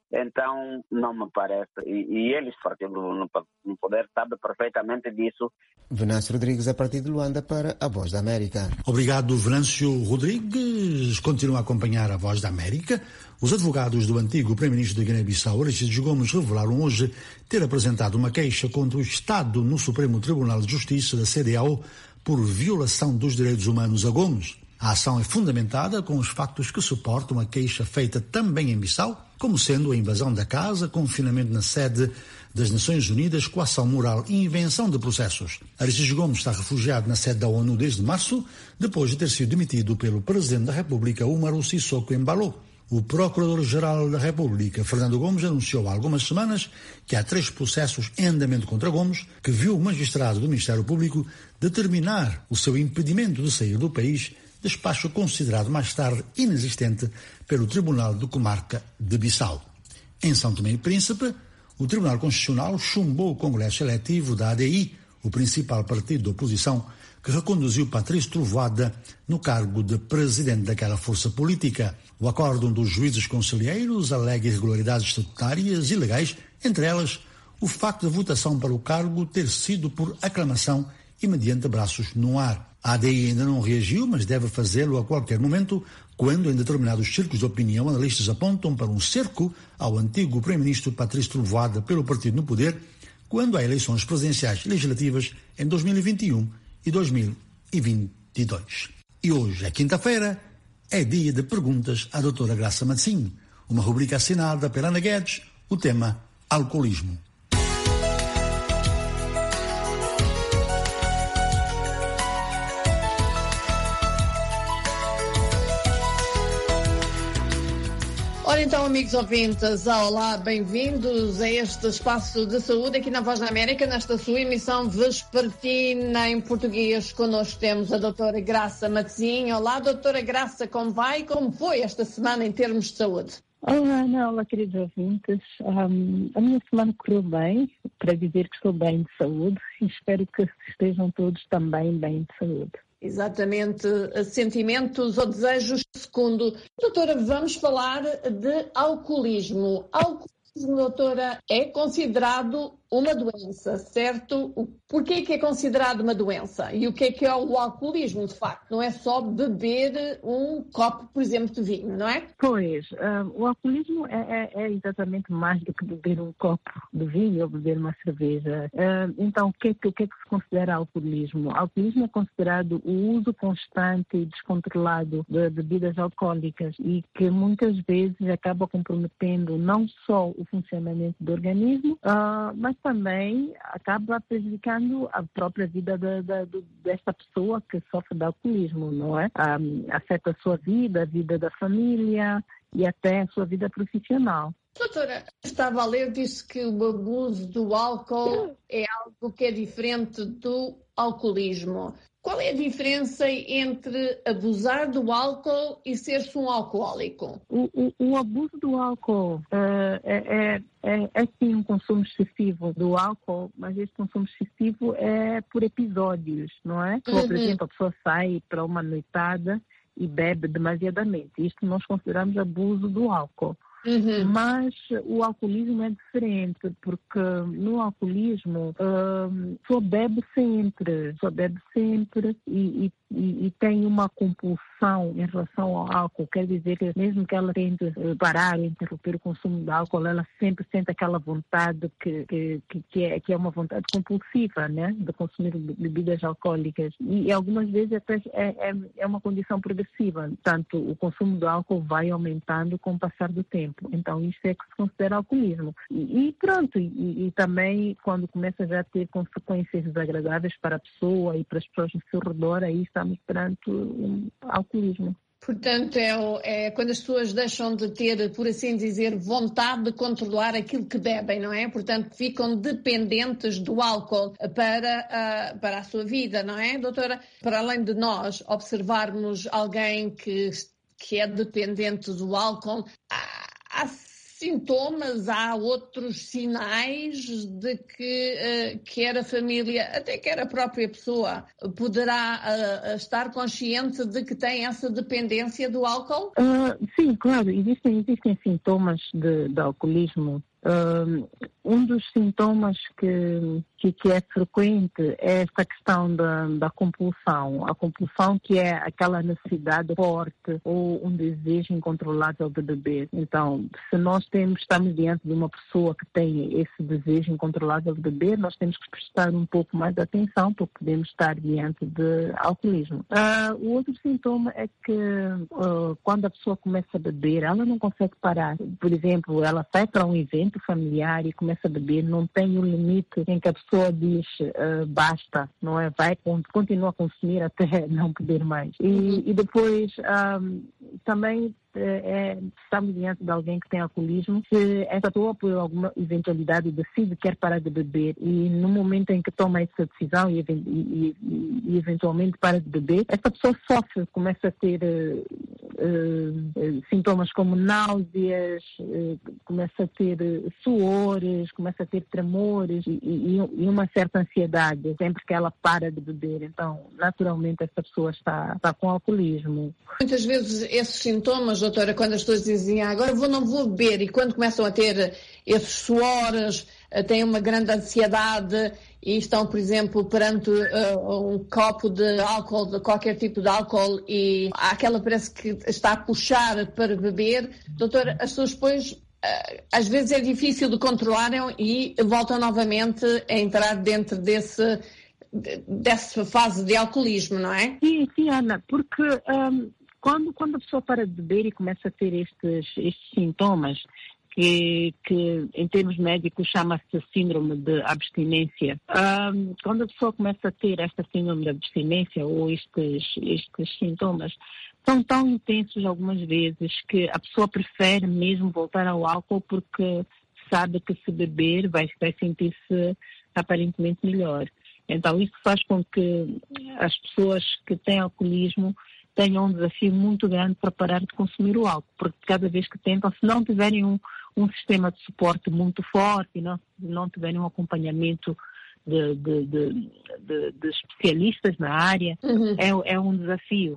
então não me parece. E, e eles, partindo no, no poder, sabem perfeitamente disso. Venâncio Rodrigues, a partir de Luanda, para a Voz da América. Obrigado, Venâncio Rodrigues. Continua a acompanhar a Voz da América. Os advogados do antigo primeiro-ministro de Guiné-Bissau, Aristides Gomes, revelaram hoje ter apresentado uma queixa contra o Estado no Supremo Tribunal de Justiça da C D A O por violação dos direitos humanos a Gomes. A ação é fundamentada com os factos que suportam a queixa feita também em Bissau, como sendo a invasão da casa, confinamento na sede das Nações Unidas, coação moral e invenção de processos. Aristides Gomes está refugiado na sede da ONU desde março, depois de ter sido demitido pelo Presidente da República, Umaru Sissoko Embalo. O Procurador-Geral da República, Fernando Gomes, anunciou há algumas semanas que há três processos em andamento contra Gomes, que viu o magistrado do Ministério Público determinar o seu impedimento de sair do país, despacho considerado mais tarde inexistente pelo Tribunal de Comarca de Bissau. Em São Tomé e Príncipe, o Tribunal Constitucional chumbou o Congresso Eletivo da A D I, o principal partido da oposição, que reconduziu Patrício Trovoada no cargo de presidente daquela força política. O acórdão dos juízes conselheiros alega irregularidades estatutárias e legais, entre elas o facto da votação para o cargo ter sido por aclamação e mediante braços no ar. A A D I ainda não reagiu, mas deve fazê-lo a qualquer momento, quando em determinados círculos de opinião analistas apontam para um cerco ao antigo primeiro-ministro Patrício Trovoada pelo partido no poder, quando há eleições presidenciais e legislativas em dois mil e vinte e um e dois mil e vinte e dois. E hoje, é quinta-feira, é dia de perguntas à doutora Graça Matzinho, uma rubrica assinada pela Ana Guedes, o tema alcoolismo. Ora então, amigos ouvintes, olá, bem-vindos a este espaço de saúde aqui na Voz da América, nesta sua emissão vespertina em português. Connosco temos a doutora Graça Matzinho. Olá, doutora Graça, como vai? Como foi esta semana em termos de saúde? Olá, Ana, olá, queridos ouvintes. Um, a minha semana correu bem, para dizer que estou bem de saúde, e espero que estejam todos também bem de saúde. Exatamente, sentimentos ou desejos. Segundo, doutora, vamos falar de alcoolismo. Alcoolismo, doutora, é considerado uma doença, certo? Porquê é que é considerado uma doença? E o que é que é o alcoolismo, de facto? Não é só beber um copo, por exemplo, de vinho, não é? Pois, uh, o alcoolismo é, é, é exatamente mais do que beber um copo de vinho ou beber uma cerveja. Uh, então, o que, é que, o que é que se considera alcoolismo? O alcoolismo é considerado o uso constante e descontrolado de bebidas alcoólicas e que muitas vezes acaba comprometendo não só o funcionamento do organismo, uh, mas também acaba prejudicando a própria vida da, da, desta pessoa que sofre de alcoolismo, não é? Um, afeta a sua vida, a vida da família e até a sua vida profissional. Doutora, estava a ler, disse que o abuso do álcool é algo que é diferente do alcoolismo. Qual é a diferença entre abusar do álcool e ser-se um alcoólico? O, o, o abuso do álcool uh, é, é, é, é sim um consumo excessivo do álcool, mas esse consumo excessivo é por episódios, não é? Como, por exemplo, a pessoa sai para uma noitada e bebe demasiadamente. Isto nós consideramos abuso do álcool. Uhum. Mas o alcoolismo é diferente, porque no alcoolismo um, só bebe sempre, só bebe sempre e, e, e, e tem uma compulsão em relação ao álcool. Quer dizer que mesmo que ela tente parar, interromper o consumo de álcool, ela sempre sente aquela vontade que, que, que, é, que é uma vontade compulsiva, né? De consumir bebidas alcoólicas. E, e algumas vezes até é, é, é uma condição progressiva. Portanto, o consumo do álcool vai aumentando com o passar do tempo. Então, isso é que se considera alcoolismo. E, e pronto, e, e também quando começa já a ter consequências desagradáveis para a pessoa e para as pessoas ao seu redor, aí estamos perante um alcoolismo. Portanto, é, é quando as pessoas deixam de ter, por assim dizer, vontade de controlar aquilo que bebem, não é? Portanto, ficam dependentes do álcool para, uh, para a sua vida, não é, doutora? Para além de nós observarmos alguém que, que é dependente do álcool, há Há sintomas, há outros sinais de que uh, quer a família, até quer a própria pessoa, poderá uh, estar consciente de que tem essa dependência do álcool? Uh, sim, claro, existem, existem sintomas de, de alcoolismo. Uh, um dos sintomas que, que, que é frequente é esta questão da, da compulsão. A compulsão que é aquela necessidade forte ou um desejo incontrolável de beber. Então, se nós temos, estamos diante de uma pessoa que tem esse desejo incontrolável de beber, nós temos que prestar um pouco mais de atenção porque podemos estar diante de alcoolismo. Uh, o outro sintoma é que uh, quando a pessoa começa a beber, ela não consegue parar. Por exemplo, ela sai para um evento familiar e começa a beber, não tem um limite em que a pessoa diz uh, basta, não é? Vai, continua a consumir até não poder mais. E, e depois um, também é, estamos diante de alguém que tem alcoolismo, se essa pessoa, por alguma eventualidade, decide que quer parar de beber e no momento em que toma essa decisão e, e, e, e eventualmente para de beber, essa pessoa sofre, começa a ter uh, uh, sintomas como náuseas, uh, começa a ter suores, começa a ter tremores e, e, e uma certa ansiedade sempre que ela para de beber. Então, naturalmente, essa pessoa está, está com alcoolismo. Muitas vezes esses sintomas, doutora, quando as pessoas dizem ah, agora vou, não vou beber, e quando começam a ter esses suores, têm uma grande ansiedade e estão, por exemplo, perante uh, um copo de álcool, de qualquer tipo de álcool, e aquela parece que está a puxar para beber, doutora, as pessoas depois uh, às vezes é difícil de controlarem e voltam novamente a entrar dentro desse, dessa fase de alcoolismo, não é? Sim, sim, Ana, porque um, quando, quando a pessoa para de beber e começa a ter estes, estes sintomas, Que, que em termos médicos chama-se síndrome de abstinência. Um, quando a pessoa começa a ter esta síndrome de abstinência ou estes, estes sintomas, são tão intensos algumas vezes que a pessoa prefere mesmo voltar ao álcool porque sabe que se beber vai, vai sentir-se aparentemente melhor. Então isso faz com que as pessoas que têm alcoolismo tenham um desafio muito grande para parar de consumir o álcool, porque cada vez que tentam, se não tiverem um, um sistema de suporte muito forte e não, não tiverem um acompanhamento de, de, de, de, de especialistas na área, uhum. é, é um desafio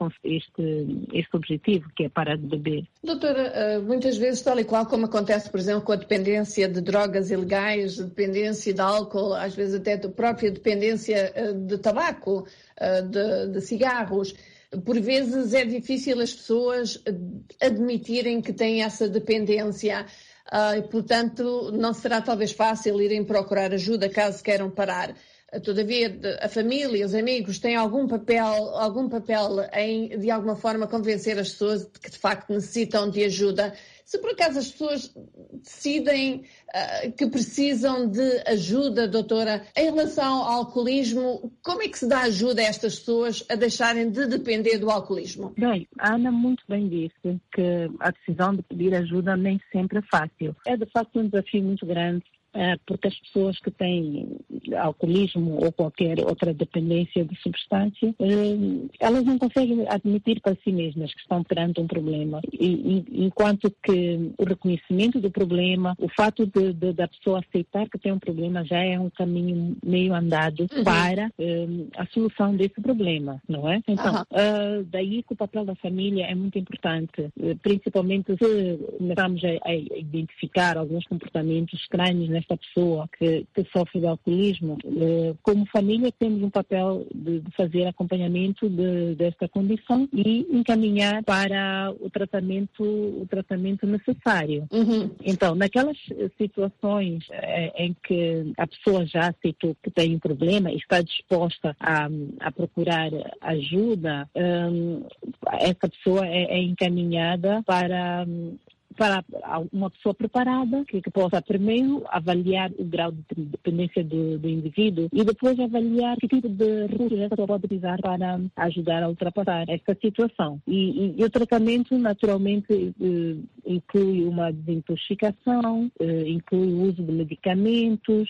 este, este objetivo, que é parar de beber. Doutora, muitas vezes, tal e qual como acontece, por exemplo, com a dependência de drogas ilegais, dependência de álcool, às vezes até a própria dependência de tabaco, de, de cigarros, por vezes é difícil as pessoas admitirem que têm essa dependência uh, e, portanto, não será talvez fácil irem procurar ajuda caso queiram parar. Todavia, a família, os amigos têm algum papel, algum papel em, de alguma forma, convencer as pessoas de que, de facto, necessitam de ajuda. Se por acaso as pessoas decidem uh, que precisam de ajuda, doutora, em relação ao alcoolismo, como é que se dá ajuda a estas pessoas a deixarem de depender do alcoolismo? Bem, a Ana muito bem disse que a decisão de pedir ajuda nem sempre é fácil. É, de facto, um desafio muito grande. Porque as pessoas que têm alcoolismo ou qualquer outra dependência de substância, elas não conseguem admitir para si mesmas que estão perante um problema. E, enquanto que o reconhecimento do problema, o fato de, de, da pessoa aceitar que tem um problema já é um caminho meio andado uhum. para um, a solução desse problema, não é? Então, uhum. uh, daí que o papel da família é muito importante, principalmente se começamos a, a identificar alguns comportamentos estranhos nesta pessoa que, que sofre de alcoolismo. Como família temos um papel de, de fazer acompanhamento de, desta condição e encaminhar para o tratamento, o tratamento necessário. Uhum. Então, naquelas situações é, em que a pessoa já aceitou que tem um problema e está disposta a, a procurar ajuda, um, essa pessoa é, é encaminhada para para uma pessoa preparada que, que possa primeiro avaliar o grau de dependência do, do indivíduo e depois avaliar que tipo de recursos essa pessoa pode utilizar para ajudar a ultrapassar essa situação. E, e, e o tratamento, naturalmente, eh, inclui uma desintoxicação, eh, inclui o uso de medicamentos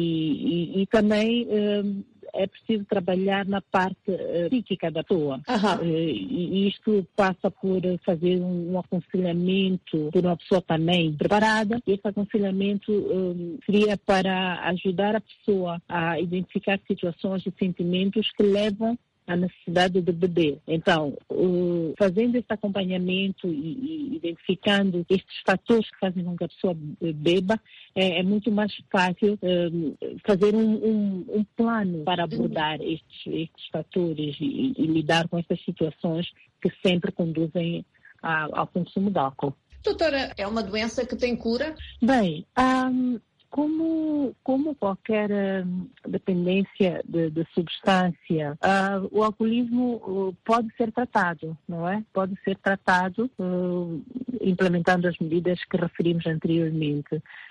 e, e, e também eh, é preciso trabalhar na parte uh, psíquica da pessoa. Uh, e isto passa por fazer um, um aconselhamento por uma pessoa também preparada. E esse aconselhamento um, seria para ajudar a pessoa a identificar situações e sentimentos que levam a necessidade de beber. Então, uh, fazendo esse acompanhamento e, e identificando estes fatores que fazem com que a pessoa beba, é, é muito mais fácil uh, fazer um, um, um plano para abordar estes, estes fatores e, e lidar com estas situações que sempre conduzem a, ao consumo de álcool. Doutora, é uma doença que tem cura? Bem, um, Como, como qualquer uh, dependência de, de substância, uh, o alcoolismo uh, pode ser tratado, não é? Pode ser tratado uh, implementando as medidas que referimos anteriormente.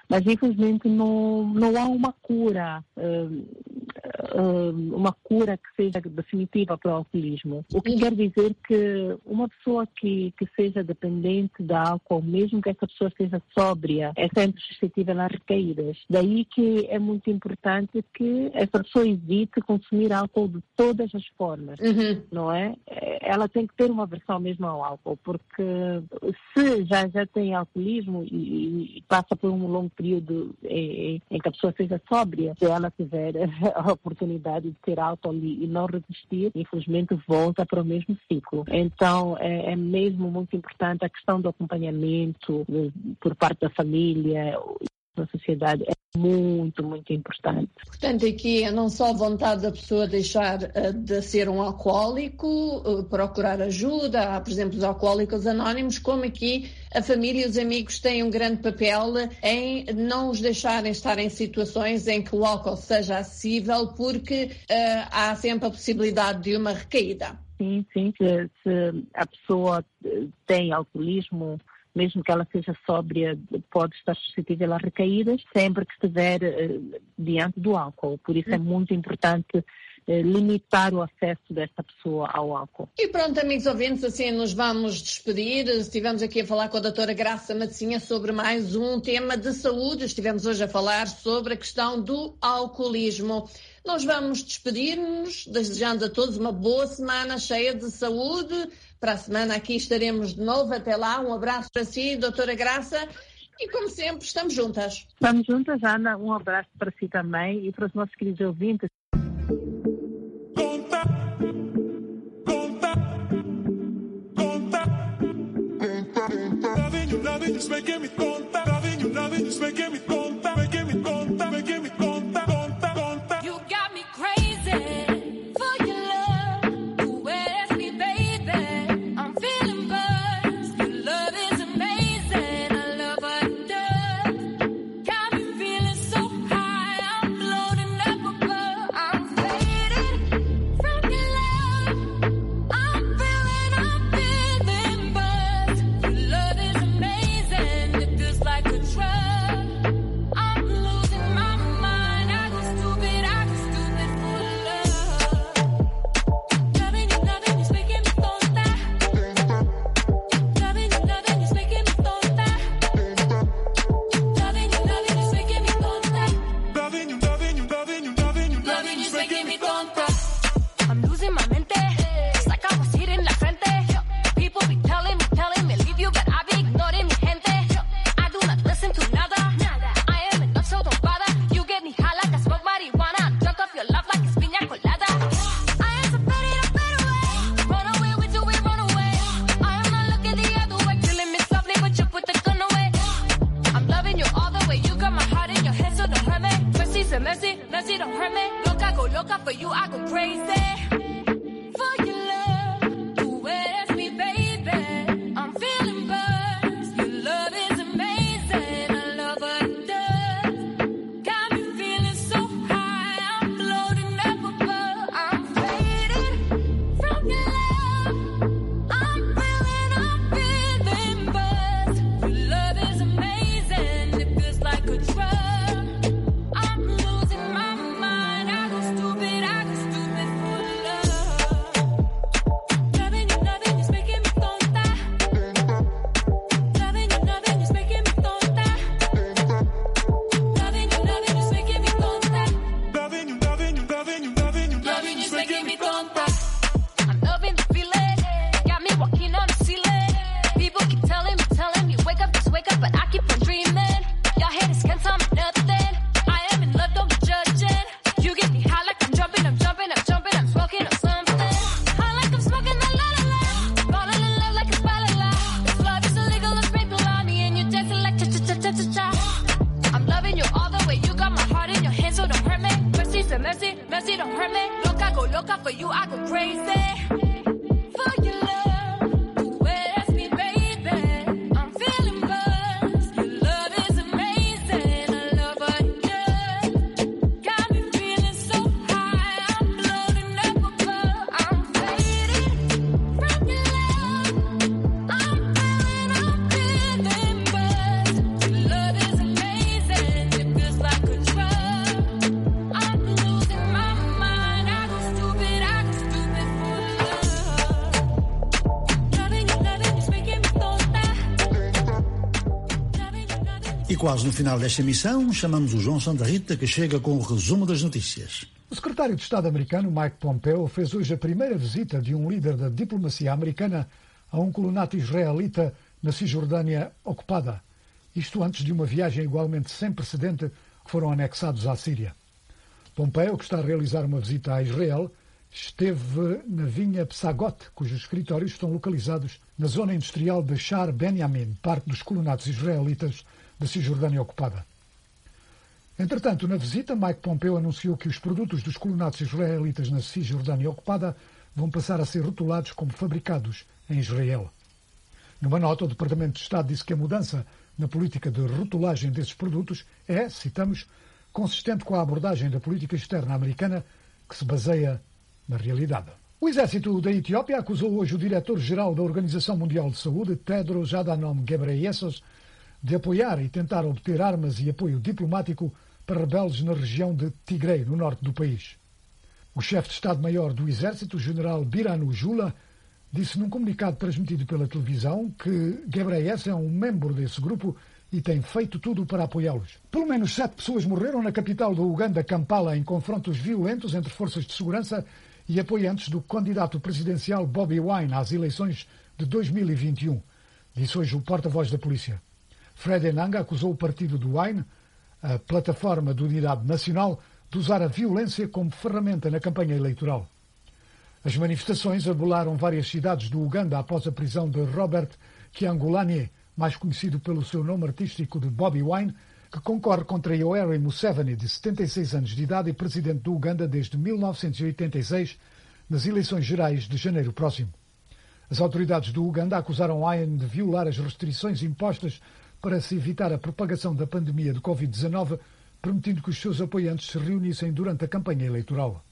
Mas infelizmente não, não há uma cura, uh, uh, uma cura que seja definitiva para o alcoolismo. O que quer dizer que uma pessoa que, que seja dependente de álcool, mesmo que essa pessoa seja sóbria, é sempre suscetível a recaídas. Daí que é muito importante que essa pessoa evite consumir álcool de todas as formas, uhum. não é? Ela tem que ter uma aversão mesmo ao álcool, porque se já, já tem alcoolismo e, e passa por um longo período em, em que a pessoa seja sóbria, se ela tiver a oportunidade de ter álcool e, e não resistir, infelizmente volta para o mesmo ciclo. Então é, é mesmo muito importante a questão do acompanhamento por parte da família, da sociedade, é muito, muito importante. Portanto, aqui é não só a vontade da pessoa deixar uh, de ser um alcoólico, uh, procurar ajuda, há, por exemplo, os alcoólicos anónimos, como aqui a família e os amigos têm um grande papel em não os deixarem estar em situações em que o álcool seja acessível, porque uh, há sempre a possibilidade de uma recaída. Sim, sim. Se, se a pessoa tem alcoolismo, mesmo que ela seja sóbria, pode estar suscetível a recaídas sempre que estiver uh, diante do álcool. Por isso é muito importante uh, limitar o acesso desta pessoa ao álcool. E pronto, amigos ouvintes, assim nos vamos despedir. Estivemos aqui a falar com a doutora Graça Matosinha sobre mais um tema de saúde. Estivemos hoje a falar sobre a questão do alcoolismo. Nós vamos despedir-nos, desejando a todos uma boa semana cheia de saúde. Para a semana aqui estaremos de novo. Até lá, um abraço para si, doutora Graça. E como sempre, estamos juntas. Estamos juntas, Ana. Um abraço para si também e para os nossos queridos ouvintes. Conta, conta, conta, conta. Novinho, novinho, vem que me conta. Novinho, novinho, vem que me conta. Vem que me conta, vem que me conta, conta, conta. You got me crazy. Mercy, mercy, don't hurt me. Loca, go loca for you, I go crazy. Amazing. quase no final desta emissão, chamamos o João Santa Rita, que chega com o resumo das notícias. O secretário de Estado americano Mike Pompeo fez hoje a primeira visita de um líder da diplomacia americana a um colonato israelita na Cisjordânia ocupada. Isto antes de uma viagem igualmente sem precedente que foram anexados à Síria. Pompeo, que está a realizar uma visita a Israel, esteve na vinha Psagot, cujos escritórios estão localizados na zona industrial de Shar Benyamin, parte dos colonatos israelitas da Cisjordânia ocupada. Entretanto, na visita, Mike Pompeo anunciou que os produtos dos colonatos israelitas na Cisjordânia ocupada vão passar a ser rotulados como fabricados em Israel. Numa nota, o Departamento de Estado disse que a mudança na política de rotulagem desses produtos é, citamos, consistente com a abordagem da política externa americana que se baseia na realidade. O exército da Etiópia acusou hoje o diretor-geral da Organização Mundial de Saúde, Tedros Adhanom Ghebreyesus, de apoiar e tentar obter armas e apoio diplomático para rebeldes na região de Tigray, no norte do país. O chefe de Estado-Maior do Exército, o general Birhanu Jula, disse num comunicado transmitido pela televisão que Ghebreyesus é um membro desse grupo e tem feito tudo para apoiá-los. Pelo menos sete pessoas morreram na capital do Uganda, Kampala, em confrontos violentos entre forças de segurança e apoiantes do candidato presidencial Bobi Wine às eleições de dois mil e vinte e um, disse hoje o porta-voz da polícia. Fred Enanga acusou o partido do Wine, a plataforma de unidade nacional, de usar a violência como ferramenta na campanha eleitoral. As manifestações abalaram várias cidades do Uganda após a prisão de Robert Kyagulanyi, mais conhecido pelo seu nome artístico de Bobi Wine, que concorre contra Yoweri Museveni, de setenta e seis anos de idade e presidente do Uganda desde mil novecentos e oitenta e seis, nas eleições gerais de janeiro próximo. As autoridades do Uganda acusaram Wine de violar as restrições impostas para se evitar a propagação da pandemia de covid dezenove, permitindo que os seus apoiantes se reunissem durante a campanha eleitoral.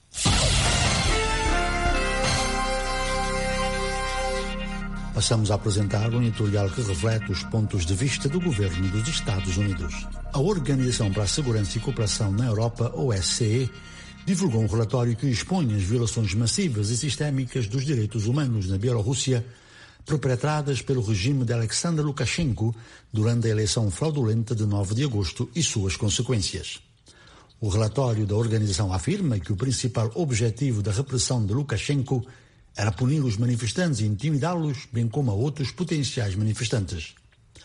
Passamos a apresentar um editorial que reflete os pontos de vista do governo dos Estados Unidos. A Organização para a Segurança e Cooperação na Europa, O S C E, divulgou um relatório que expõe as violações massivas e sistémicas dos direitos humanos na Bielorrússia, perpetradas pelo regime de Alexander Lukashenko durante a eleição fraudulenta de nove de agosto e suas consequências. O relatório da organização afirma que o principal objetivo da repressão de Lukashenko era punir os manifestantes e intimidá-los, bem como a outros potenciais manifestantes.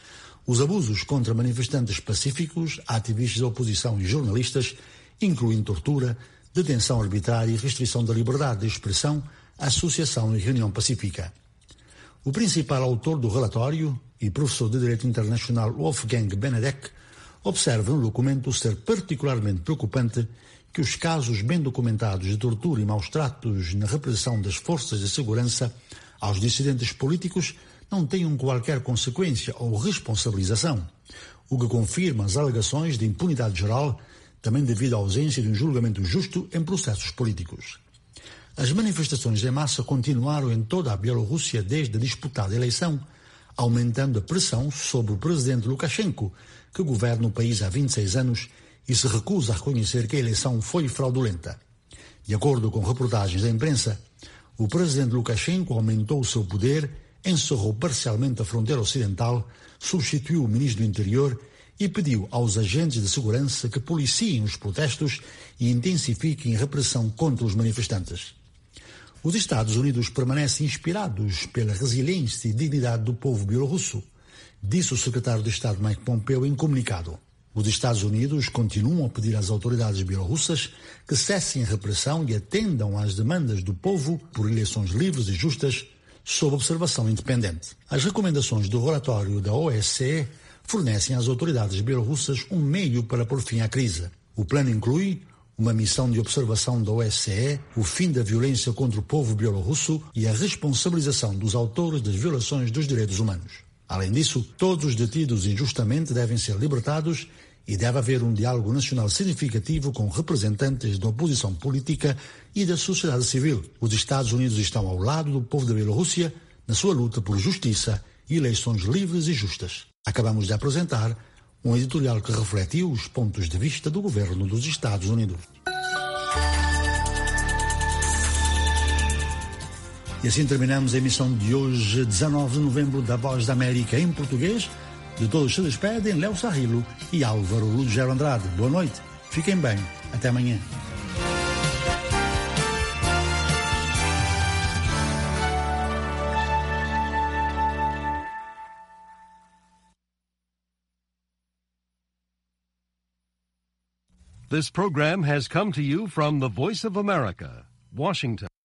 Os abusos contra manifestantes pacíficos, ativistas da oposição e jornalistas incluem tortura, detenção arbitrária e restrição da liberdade de expressão, associação e reunião pacífica. O principal autor do relatório e professor de Direito Internacional Wolfgang Benedek observa no documento ser particularmente preocupante que os casos bem documentados de tortura e maus-tratos na repressão das forças de segurança aos dissidentes políticos não tenham qualquer consequência ou responsabilização, o que confirma as alegações de impunidade geral, também devido à ausência de um julgamento justo em processos políticos. As manifestações em massa continuaram em toda a Bielorrússia desde a disputada eleição, aumentando a pressão sobre o presidente Lukashenko, que governa o país há vinte e seis anos e se recusa a reconhecer que a eleição foi fraudulenta. De acordo com reportagens da imprensa, o presidente Lukashenko aumentou o seu poder, encerrou parcialmente a fronteira ocidental, substituiu o ministro do Interior e pediu aos agentes de segurança que policiem os protestos e intensifiquem a repressão contra os manifestantes. Os Estados Unidos permanecem inspirados pela resiliência e dignidade do povo bielorrusso, disse o secretário de Estado Mike Pompeo em comunicado. Os Estados Unidos continuam a pedir às autoridades bielorrussas que cessem a repressão e atendam às demandas do povo por eleições livres e justas, sob observação independente. As recomendações do relatório da O S C E fornecem às autoridades bielorrussas um meio para pôr fim à crise. O plano inclui uma missão de observação da O S C E, o fim da violência contra o povo bielorrusso e a responsabilização dos autores das violações dos direitos humanos. Além disso, todos os detidos injustamente devem ser libertados e deve haver um diálogo nacional significativo com representantes da oposição política e da sociedade civil. Os Estados Unidos estão ao lado do povo da Bielorrússia na sua luta por justiça e eleições livres e justas. Acabamos de apresentar um editorial que refletiu os pontos de vista do governo dos Estados Unidos. E assim terminamos a emissão de hoje, dezanove de novembro, da Voz da América em português. De todos se despedem Léo Sarrilo e Álvaro Lugero Andrade. Boa noite, fiquem bem, até amanhã. This program has come to you from the Voice of America, Washington.